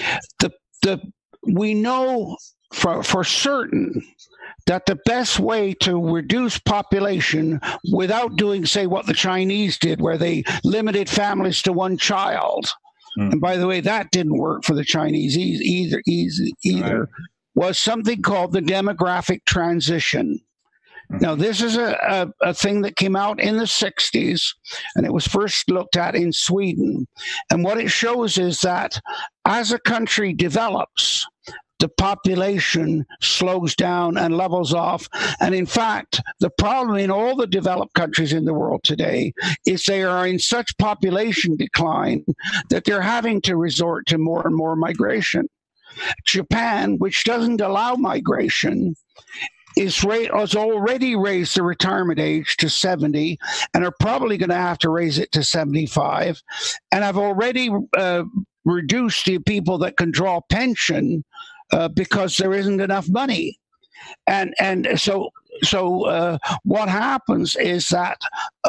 [SPEAKER 5] We know for certain that the best way to reduce population without doing, say, what the Chinese did, where they limited families to one child, and by the way, that didn't work for the Chinese either, right, was something called the demographic transition. Now, this is a thing that came out in the 60s, and it was first looked at in Sweden. And what it shows is that as a country develops, the population slows down and levels off. And in fact, the problem in all the developed countries in the world today is they are in such population decline that they're having to resort to more and more migration. Japan, which doesn't allow migration, has already raised the retirement age to 70 and are probably going to have to raise it to 75, and have already reduced the people that can draw pension because there isn't enough money. And so what happens is that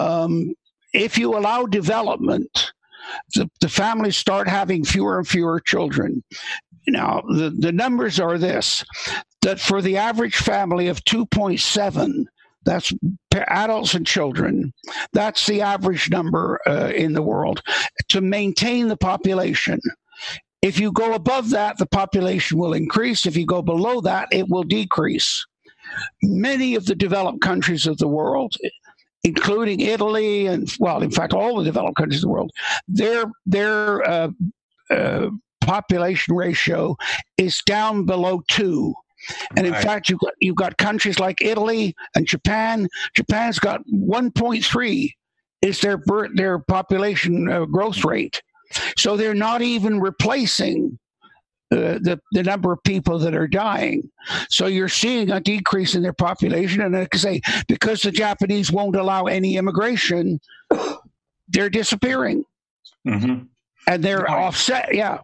[SPEAKER 5] if you allow development, the families start having fewer and fewer children. Now, the numbers are this, that for the average family of 2.7, that's adults and children, that's the average number in the world to maintain the population. If you go above that, the population will increase. If you go below that, it will decrease. Many of the developed countries of the world, including Italy and, well, in fact, all the developed countries of the world, their population ratio is down below 2. And in fact, you've got countries like Italy and Japan. Japan's got 1.3 is their population growth rate. So they're not even replacing the number of people that are dying. So you're seeing a decrease in their population. And like I say, because the Japanese won't allow any immigration, they're disappearing. Mm-hmm. And they're offset. Yeah.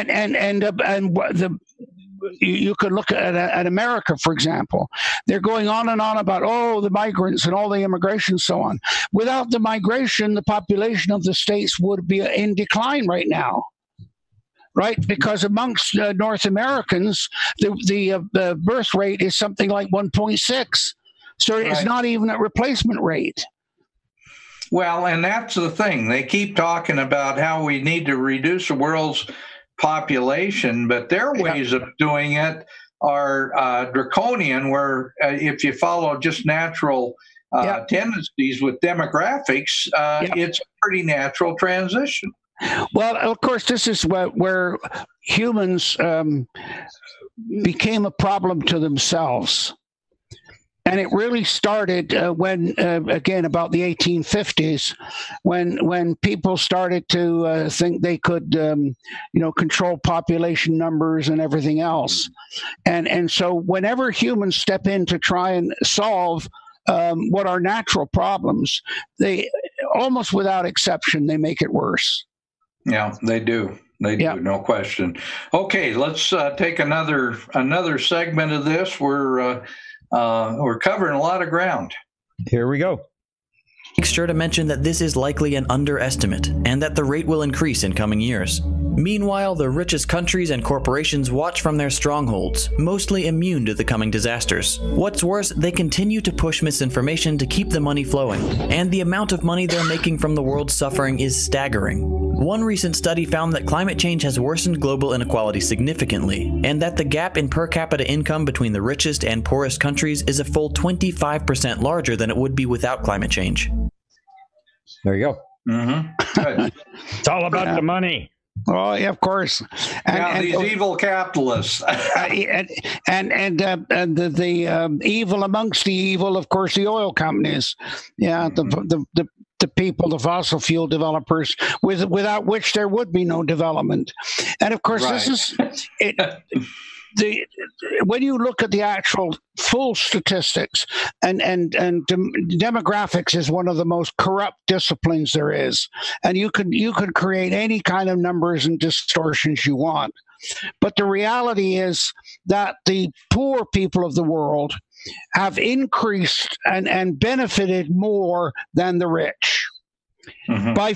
[SPEAKER 5] You could look at America, for example. They're going on and on about, the migrants and all the immigration and so on. Without the migration, the population of the states would be in decline right now, right? Because amongst North Americans, the birth rate is something like 1.6. So it's not even a replacement rate.
[SPEAKER 7] Well, and that's the thing. They keep talking about how we need to reduce the world's population, but their ways of doing it are draconian, where if you follow just natural tendencies with demographics, it's a pretty natural transition.
[SPEAKER 5] Well, of course, this is where humans became a problem to themselves. And it really started when, again, about the 1850s, when people started to think they could, control population numbers and everything else. And so whenever humans step in to try and solve what are natural problems, they, almost without exception, they make it worse.
[SPEAKER 7] Yeah, they do. They do, no question. Okay, let's take another segment of this. We're covering a lot of ground.
[SPEAKER 4] Here we go.
[SPEAKER 6] Make sure to mention that this is likely an underestimate and that the rate will increase in coming years. Meanwhile, the richest countries and corporations watch from their strongholds, mostly immune to the coming disasters. What's worse, they continue to push misinformation to keep the money flowing, and the amount of money they're making from the world's suffering is staggering. One recent study found that climate change has worsened global inequality significantly, and that the gap in per capita income between the richest and poorest countries is a full 25% larger than it would be without climate change.
[SPEAKER 4] There you go.
[SPEAKER 7] Mm-hmm.
[SPEAKER 4] It's all about the money.
[SPEAKER 5] Oh, yeah, of course. And
[SPEAKER 7] these evil capitalists.
[SPEAKER 5] The evil amongst the evil, of course, the oil companies. Yeah, the people, the fossil fuel developers, without which there would be no development. And of course, this is it. When you look at the actual full statistics, and demographics is one of the most corrupt disciplines there is, and you could create any kind of numbers and distortions you want, but the reality is that the poor people of the world have increased and benefited more than the rich. Mm-hmm. By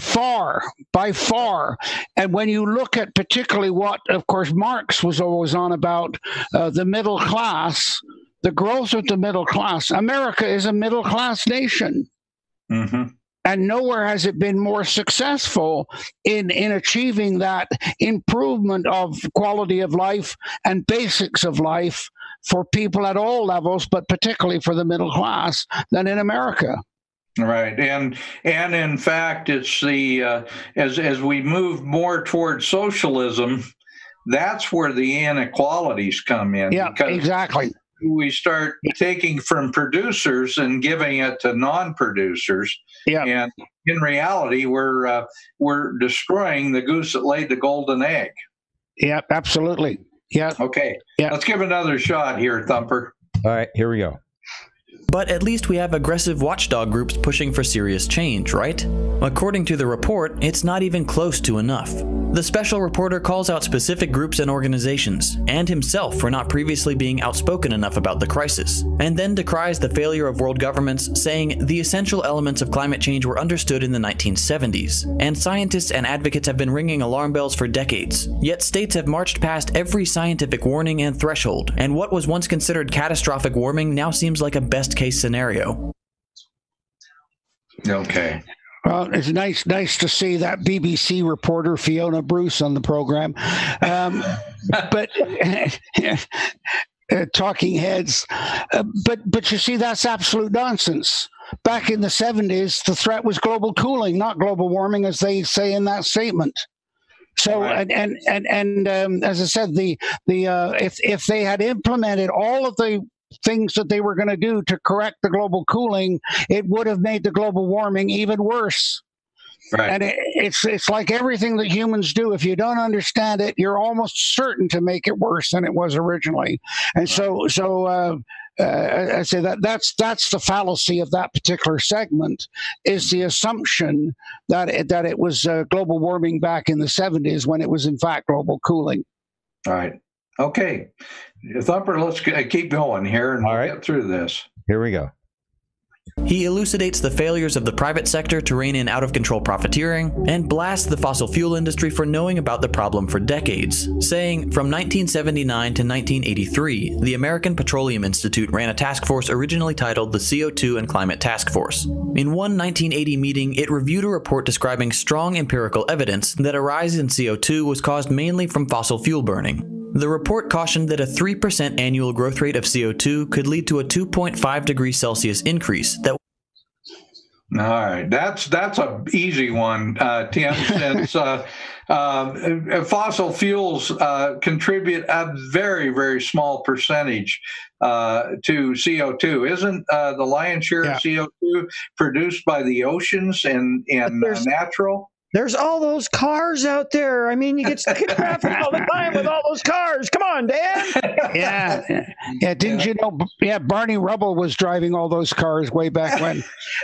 [SPEAKER 5] far. And when you look at particularly what, of course, Marx was always on about, the middle class, the growth of the middle class, America is a middle class nation. Mm-hmm. And nowhere has it been more successful in achieving that improvement of quality of life and basics of life for people at all levels, but particularly for the middle class, than in America.
[SPEAKER 7] Right, and in fact, it's the as we move more towards socialism, that's where the inequalities come in.
[SPEAKER 5] Yeah, exactly.
[SPEAKER 7] We start taking from producers and giving it to non-producers. Yeah, and in reality, we're destroying the goose that laid the golden egg.
[SPEAKER 5] Yeah, absolutely. Yeah.
[SPEAKER 7] Okay. Yeah. Let's give another shot here, Thumper.
[SPEAKER 4] All right, here we go.
[SPEAKER 6] But at least we have aggressive watchdog groups pushing for serious change, right? According to the report, it's not even close to enough. The special reporter calls out specific groups and organizations, and himself for not previously being outspoken enough about the crisis, and then decries the failure of world governments, saying the essential elements of climate change were understood in the 1970s, and scientists and advocates have been ringing alarm bells for decades, yet states have marched past every scientific warning and threshold, and what was once considered catastrophic warming now seems like a best-case scenario.
[SPEAKER 7] Okay.
[SPEAKER 5] Well, it's nice to see that BBC reporter Fiona Bruce on the program, but talking heads. But you see, that's absolute nonsense. Back in the 70s, the threat was global cooling, not global warming, as they say in that statement. So, right. and as I said, if they had implemented all of the things that they were going to do to correct the global cooling, it would have made the global warming even worse. Right. And it's like everything that humans do. If you don't understand it, you're almost certain to make it worse than it was originally. And right. so I say that's the fallacy of that particular segment, is the assumption that it was global warming back in the 70s when it was in fact global cooling.
[SPEAKER 7] All right. Okay. Thumper, let's keep going here and we'll get through this.
[SPEAKER 4] Here we go.
[SPEAKER 6] He elucidates the failures of the private sector to rein in out-of-control profiteering and blasts the fossil fuel industry for knowing about the problem for decades, saying from 1979 to 1983, the American Petroleum Institute ran a task force originally titled the CO2 and Climate Task Force. In one 1980 meeting, it reviewed a report describing strong empirical evidence that a rise in CO2 was caused mainly from fossil fuel burning. The report cautioned that a 3% annual growth rate of CO2 could lead to a 2.5 degrees Celsius increase. All
[SPEAKER 7] right, that's a easy one, Tim, since fossil fuels contribute a very, very small percentage to CO2. Isn't the lion's share of CO2 produced by the oceans and natural?
[SPEAKER 4] There's all those cars out there. I mean, you get stuck in traffic all the time with all those cars. Come on, Dan.
[SPEAKER 5] Yeah. Didn't you know? Yeah, Barney Rubble was driving all those cars way back when.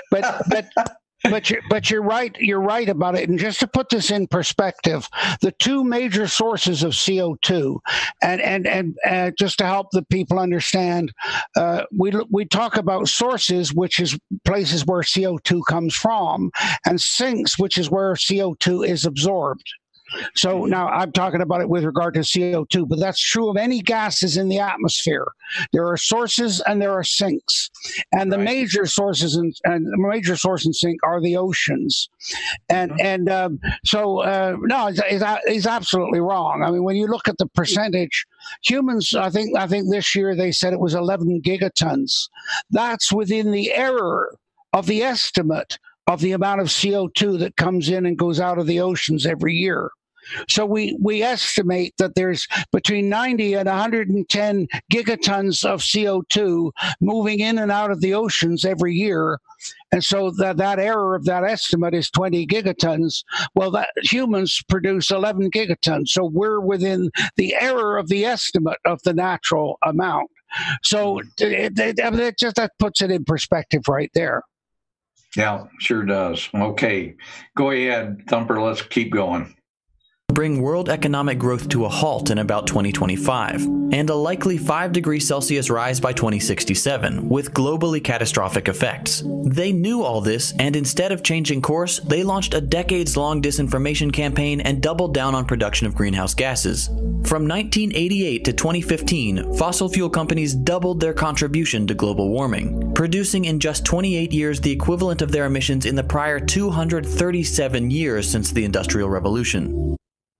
[SPEAKER 5] But you're right. You're right about it. And just to put this in perspective, the two major sources of CO2, and just to help the people understand, we talk about sources, which is places where CO2 comes from, and sinks, which is where CO2 is absorbed. So now I'm talking about it with regard to CO2, but that's true of any gases in the atmosphere. There are sources and there are sinks, and the major sources and the major source and sink are the oceans. And no, he's absolutely wrong. I mean, when you look at the percentage, humans, I think this year they said it was 11 gigatons. That's within the error of the estimate of the amount of CO2 that comes in and goes out of the oceans every year. So we estimate that there's between 90 and 110 gigatons of CO2 moving in and out of the oceans every year. And so that error of that estimate is 20 gigatons. Well, that humans produce 11 gigatons. So we're within the error of the estimate of the natural amount. So that puts it in perspective right there.
[SPEAKER 7] Yeah, sure does. Okay, go ahead, Thumper. Let's keep going.
[SPEAKER 6] Bring world economic growth to a halt in about 2025, and a likely 5 degrees Celsius rise by 2067, with globally catastrophic effects. They knew all this, and instead of changing course, they launched a decades-long disinformation campaign and doubled down on production of greenhouse gases. From 1988 to 2015, fossil fuel companies doubled their contribution to global warming, producing in just 28 years the equivalent of their emissions in the prior 237 years since the Industrial Revolution.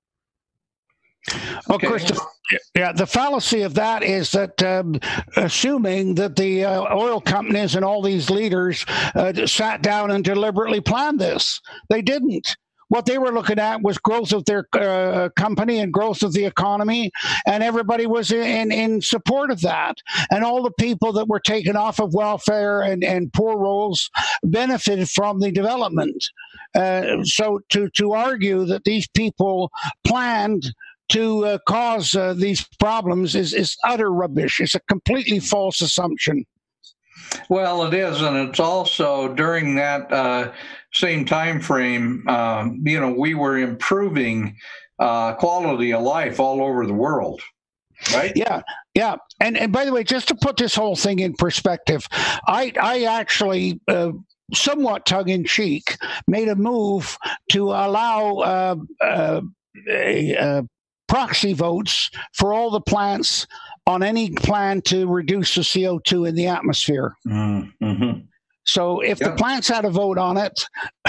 [SPEAKER 5] Of course, the fallacy of that is that assuming that the oil companies and all these leaders sat down and deliberately planned this. They didn't. What they were looking at was growth of their company and growth of the economy, and everybody was in support of that. And all the people that were taken off of welfare and poor rolls benefited from the development. So to argue that these people planned to cause these problems is utter rubbish. It's a completely false assumption.
[SPEAKER 7] Well, it is, and it's also during that same time frame, we were improving quality of life all over the world, right?
[SPEAKER 5] Yeah. And by the way, just to put this whole thing in perspective, I actually somewhat tongue-in-cheek made a move to allow proxy votes for all the plants on any plan to reduce the CO2 in the atmosphere. Mm-hmm. So if the plants had a vote on it,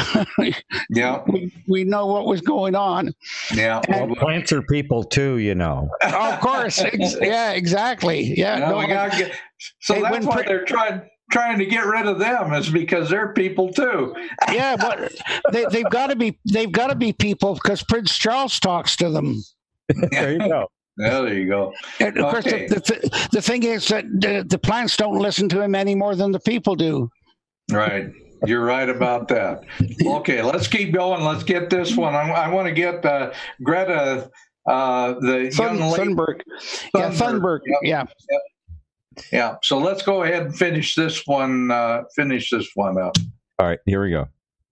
[SPEAKER 5] we know what was going on.
[SPEAKER 4] Yeah, well, plants are people too, you know.
[SPEAKER 5] Of course, exactly. Yeah,
[SPEAKER 7] that's why they're trying to get rid of them, is because they're people too.
[SPEAKER 5] Yeah, but they've got to be people because Prince Charles talks to them.
[SPEAKER 4] There you go.
[SPEAKER 7] Yeah, there you go.
[SPEAKER 5] And of course, the thing is that the plants don't listen to him any more than the people do.
[SPEAKER 7] Right. You're right about that. Okay, let's keep going. Let's get this one. I want to get Greta, the young lady.
[SPEAKER 5] Thunberg. Yeah, Thunberg. Yep.
[SPEAKER 7] Yeah. So let's go ahead and finish this one. Finish this one up.
[SPEAKER 4] All right. Here we go.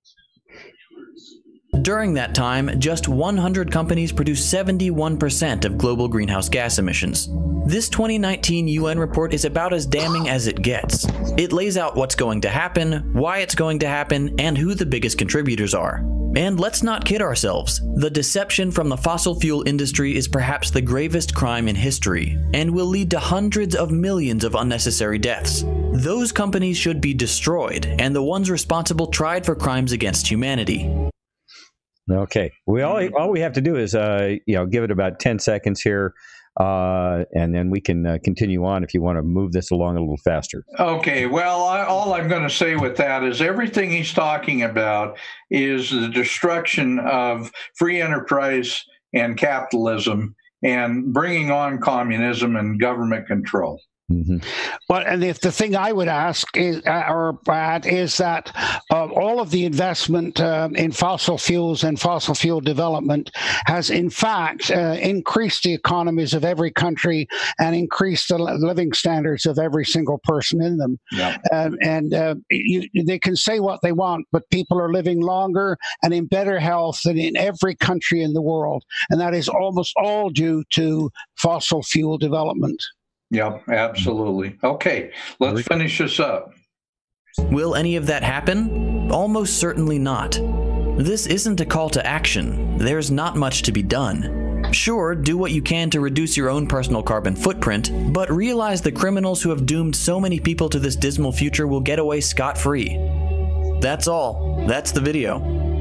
[SPEAKER 6] During that time, just 100 companies produced 71% of global greenhouse gas emissions. This 2019 UN report is about as damning as it gets. It lays out what's going to happen, why it's going to happen, and who the biggest contributors are. And let's not kid ourselves. The deception from the fossil fuel industry is perhaps the gravest crime in history, and will lead to hundreds of millions of unnecessary deaths. Those companies should be destroyed, and the ones responsible tried for crimes against humanity.
[SPEAKER 4] Okay. All we have to do is give it about 10 seconds here, and then we can continue on if you want to move this along a little faster.
[SPEAKER 7] Okay. Well, all I'm going to say with that is everything he's talking about is the destruction of free enterprise and capitalism and bringing on communism and government control.
[SPEAKER 5] Mm-hmm. Well, and if the thing I would ask is, that all of the investment in fossil fuels and fossil fuel development has in fact increased the economies of every country and increased the living standards of every single person in them. Yeah. They can say what they want, but people are living longer and in better health than in every country in the world. And that is almost all due to fossil fuel development.
[SPEAKER 7] Yep, absolutely. Okay, let's finish this up.
[SPEAKER 6] Will any of that happen? Almost certainly not. This isn't a call to action. There's not much to be done. Sure, do what you can to reduce your own personal carbon footprint, but realize the criminals who have doomed so many people to this dismal future will get away scot-free. That's all. That's the video.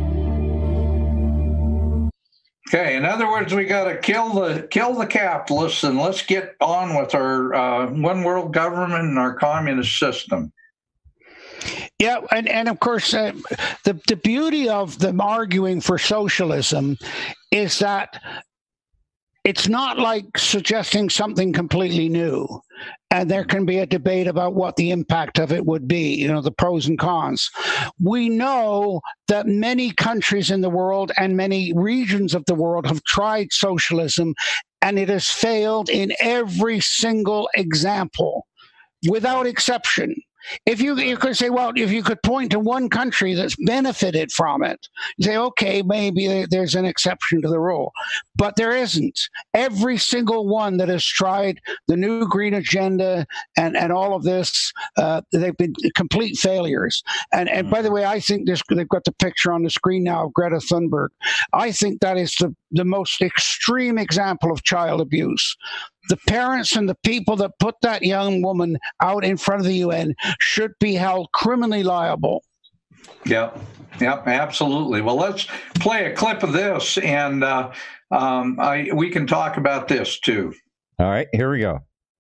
[SPEAKER 7] Okay, in other words, we got to kill the capitalists, and let's get on with our one world government and our communist system.
[SPEAKER 5] Yeah, and of course, the beauty of them arguing for socialism is that it's not like suggesting something completely new. And there can be a debate about what the impact of it would be, you know, the pros and cons. We know that many countries in the world and many regions of the world have tried socialism, and it has failed in every single example, without exception. If you could say, well, if you could point to one country that's benefited from it, you say, okay, maybe there's an exception to the rule. But there isn't. Every single one that has tried the new green agenda and all of this, they've been complete failures. And by the way, I think they've got the picture on the screen now of Greta Thunberg. I think that is the most extreme example of child abuse. The parents and the people that put that young woman out in front of the UN should be held criminally liable.
[SPEAKER 7] Yep, absolutely. Well, let's play a clip of this, and we can talk about this too.
[SPEAKER 4] All right, here we go.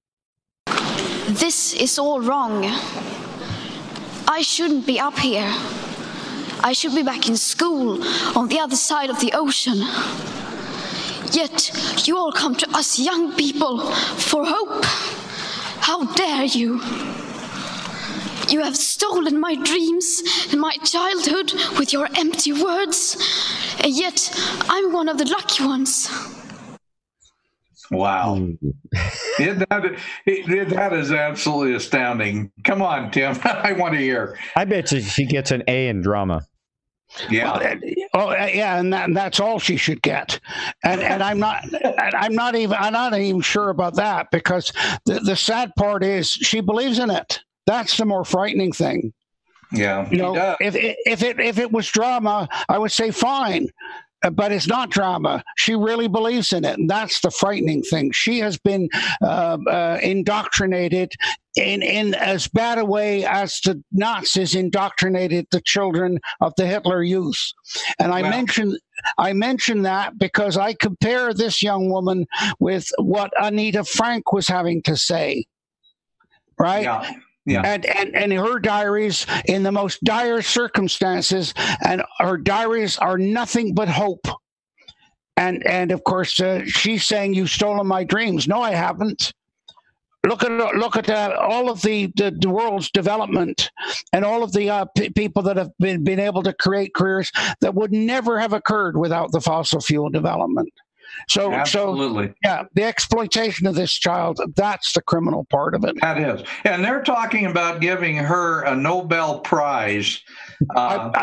[SPEAKER 8] This is all wrong. I shouldn't be up here. I should be back in school on the other side of the ocean. Yet you all come to us young people for hope. How dare you? You have stolen my dreams and my childhood with your empty words, and yet I'm one of the lucky ones.
[SPEAKER 7] Wow. That is absolutely astounding. Come on, Tim. I want to hear.
[SPEAKER 4] I bet she gets an A in drama.
[SPEAKER 7] Yeah.
[SPEAKER 5] And that's all she should get. And I'm not even sure about that, because the sad part is she believes in it. That's the more frightening thing.
[SPEAKER 7] Yeah.
[SPEAKER 5] You know, if it was drama, I would say fine. But it's not drama. She really believes in it. And that's the frightening thing. She has been indoctrinated in as bad a way as the Nazis indoctrinated the children of the Hitler Youth. And I mention that because I compare this young woman with what Anita Frank was having to say. Right?
[SPEAKER 7] Yeah. Yeah.
[SPEAKER 5] And her diaries in the most dire circumstances, and her diaries are nothing but hope. And of course, she's saying, "You've stolen my dreams." No, I haven't. Look at all of the world's development and all of the people that have been able to create careers that would never have occurred without the fossil fuel development. So,
[SPEAKER 7] absolutely.
[SPEAKER 5] Yeah, the exploitation of this child, that's the criminal part of it.
[SPEAKER 7] That is. And they're talking about giving her a Nobel Prize.
[SPEAKER 5] Let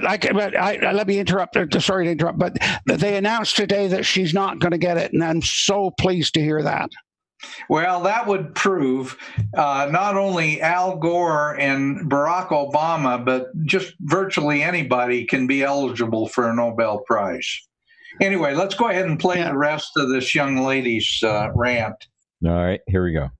[SPEAKER 5] me interrupt. Sorry to interrupt, but they announced today that she's not going to get it, and I'm so pleased to hear that.
[SPEAKER 7] Well, that would prove not only Al Gore and Barack Obama, but just virtually anybody can be eligible for a Nobel Prize. Anyway, let's go ahead and play the rest of this young lady's rant.
[SPEAKER 4] All right, here we go.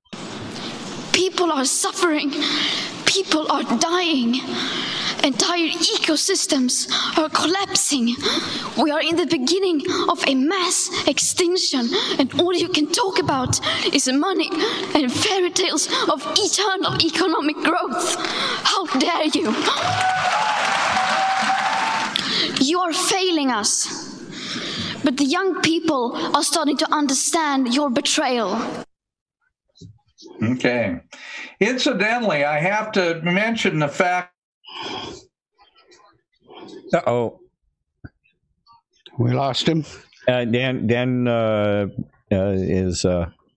[SPEAKER 8] People are suffering. People are dying. Entire ecosystems are collapsing. We are in the beginning of a mass extinction, and all you can talk about is money and fairy tales of eternal economic growth. How dare you? You are failing us. But the young people are starting to understand your betrayal.
[SPEAKER 7] Okay. Incidentally, I have to mention the fact.
[SPEAKER 4] Uh-oh.
[SPEAKER 5] We lost him.
[SPEAKER 4] Dan is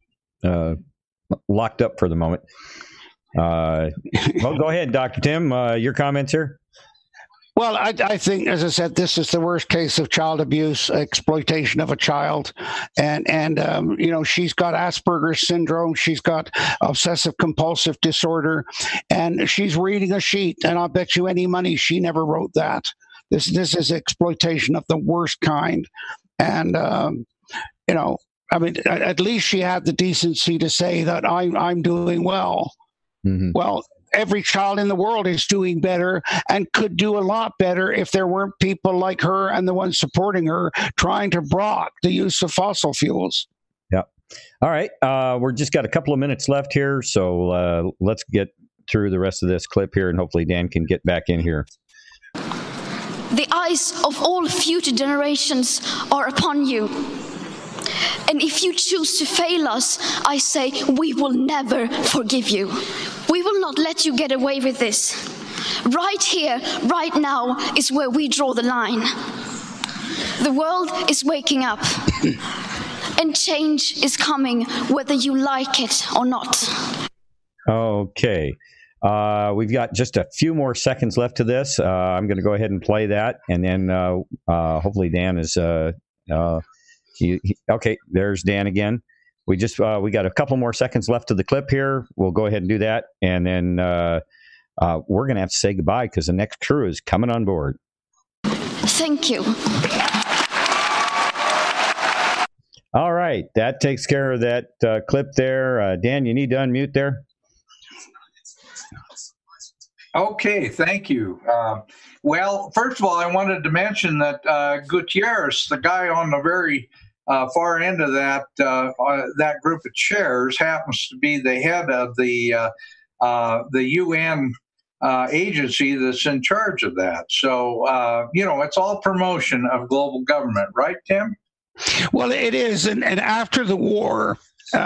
[SPEAKER 4] locked up for the moment. Well, go ahead, Dr. Tim. Your comments here?
[SPEAKER 5] Well, I think, as I said, this is the worst case of child abuse, exploitation of a child. And you know, she's got Asperger's syndrome. She's got obsessive compulsive disorder. And she's reading a sheet. And I'll bet you any money she never wrote that. This is exploitation of the worst kind. And, you know, I mean, at least she had the decency to say that I'm doing well. Mm-hmm. Well, every child in the world is doing better and could do a lot better if there weren't people like her and the ones supporting her trying to block the use of fossil fuels.
[SPEAKER 4] Yeah. All right. We're just got a couple of minutes left here, so let's get through the rest of this clip here, and hopefully Dan can get back in here.
[SPEAKER 8] The eyes of all future generations are upon you. And if you choose to fail us, I say we will never forgive you. We will not let you get away with this. Right here, right now, is where we draw the line. The world is waking up. And change is coming, whether you like it or not.
[SPEAKER 4] Okay. We've got just a few more seconds left to this. I'm going to go ahead and play that, and then hopefully Dan is... okay, there's Dan again. We got a couple more seconds left of the clip here. We'll go ahead and do that, and then we're going to have to say goodbye because the next crew is coming on board.
[SPEAKER 8] Thank you.
[SPEAKER 4] All right, that takes care of that clip there. Dan, you need to unmute there.
[SPEAKER 7] Okay, thank you. Well, first of all, I wanted to mention that Gutierrez, the guy on the very far end of that group of chairs, happens to be the head of the UN agency that's in charge of that. So, it's all promotion of global government, right, Tim?
[SPEAKER 5] Well, it is. And after the war,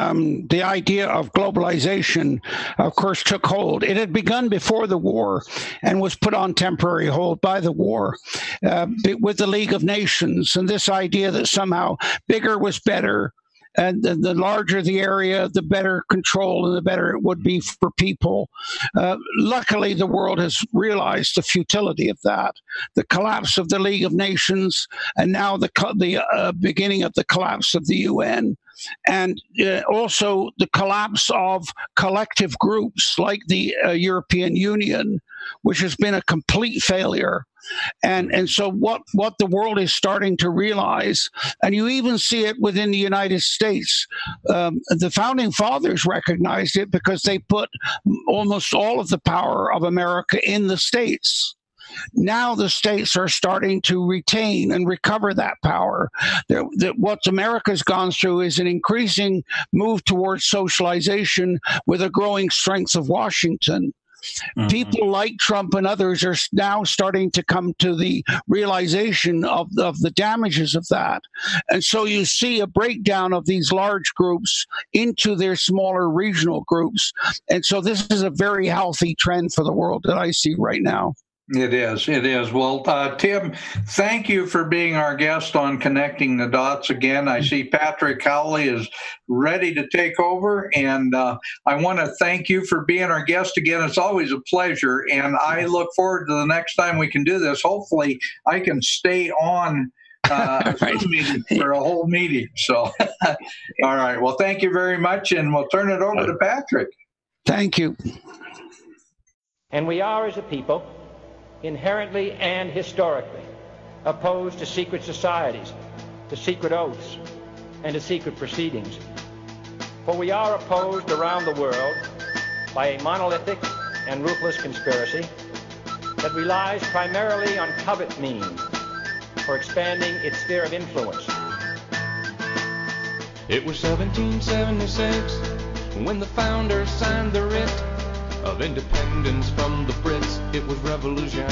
[SPEAKER 5] the idea of globalization, of course, took hold. It had begun before the war and was put on temporary hold by the war with the League of Nations. And this idea that somehow bigger was better, and the larger the area, the better control and the better it would be for people. Luckily, the world has realized the futility of that. The collapse of the League of Nations, and now the beginning of the collapse of the UN. And also the collapse of collective groups like the European Union, which has been a complete failure. And so what the world is starting to realize, and you even see it within the United States, the founding fathers recognized it because they put almost all of the power of America in the states. Now the states are starting to retain and recover that power. What America's gone through is an increasing move towards socialization with a growing strength of Washington. Mm-hmm. People like Trump and others are now starting to come to the realization of the damages of that. And so you see a breakdown of these large groups into their smaller regional groups. And so this is a very healthy trend for the world that I see right now.
[SPEAKER 7] It is. Well, Tim, thank you for being our guest on Connecting the Dots again. I see Patrick Cowley is ready to take over, and I want to thank you for being our guest again. It's always a pleasure, and I look forward to the next time we can do this. Hopefully, I can stay on a Zoom meeting for a whole meeting. So, all right. Well, thank you very much, and we'll turn it over to Patrick.
[SPEAKER 5] Thank you.
[SPEAKER 9] And we are, as a people, inherently and historically opposed to secret societies, to secret oaths, and to secret proceedings. For we are opposed around the world by a monolithic and ruthless conspiracy that relies primarily on covert means for expanding its sphere of influence.
[SPEAKER 10] It was 1776 when the founders signed the writ of independence from the Brits. It was revolution.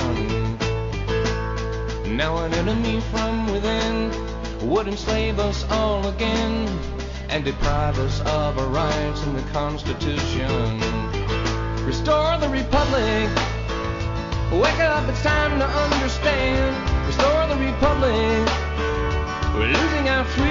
[SPEAKER 10] Now an enemy from within would enslave us all again and deprive us of our rights in the Constitution. Restore the Republic. Wake up, it's time to understand. Restore the Republic. We're losing our freedom.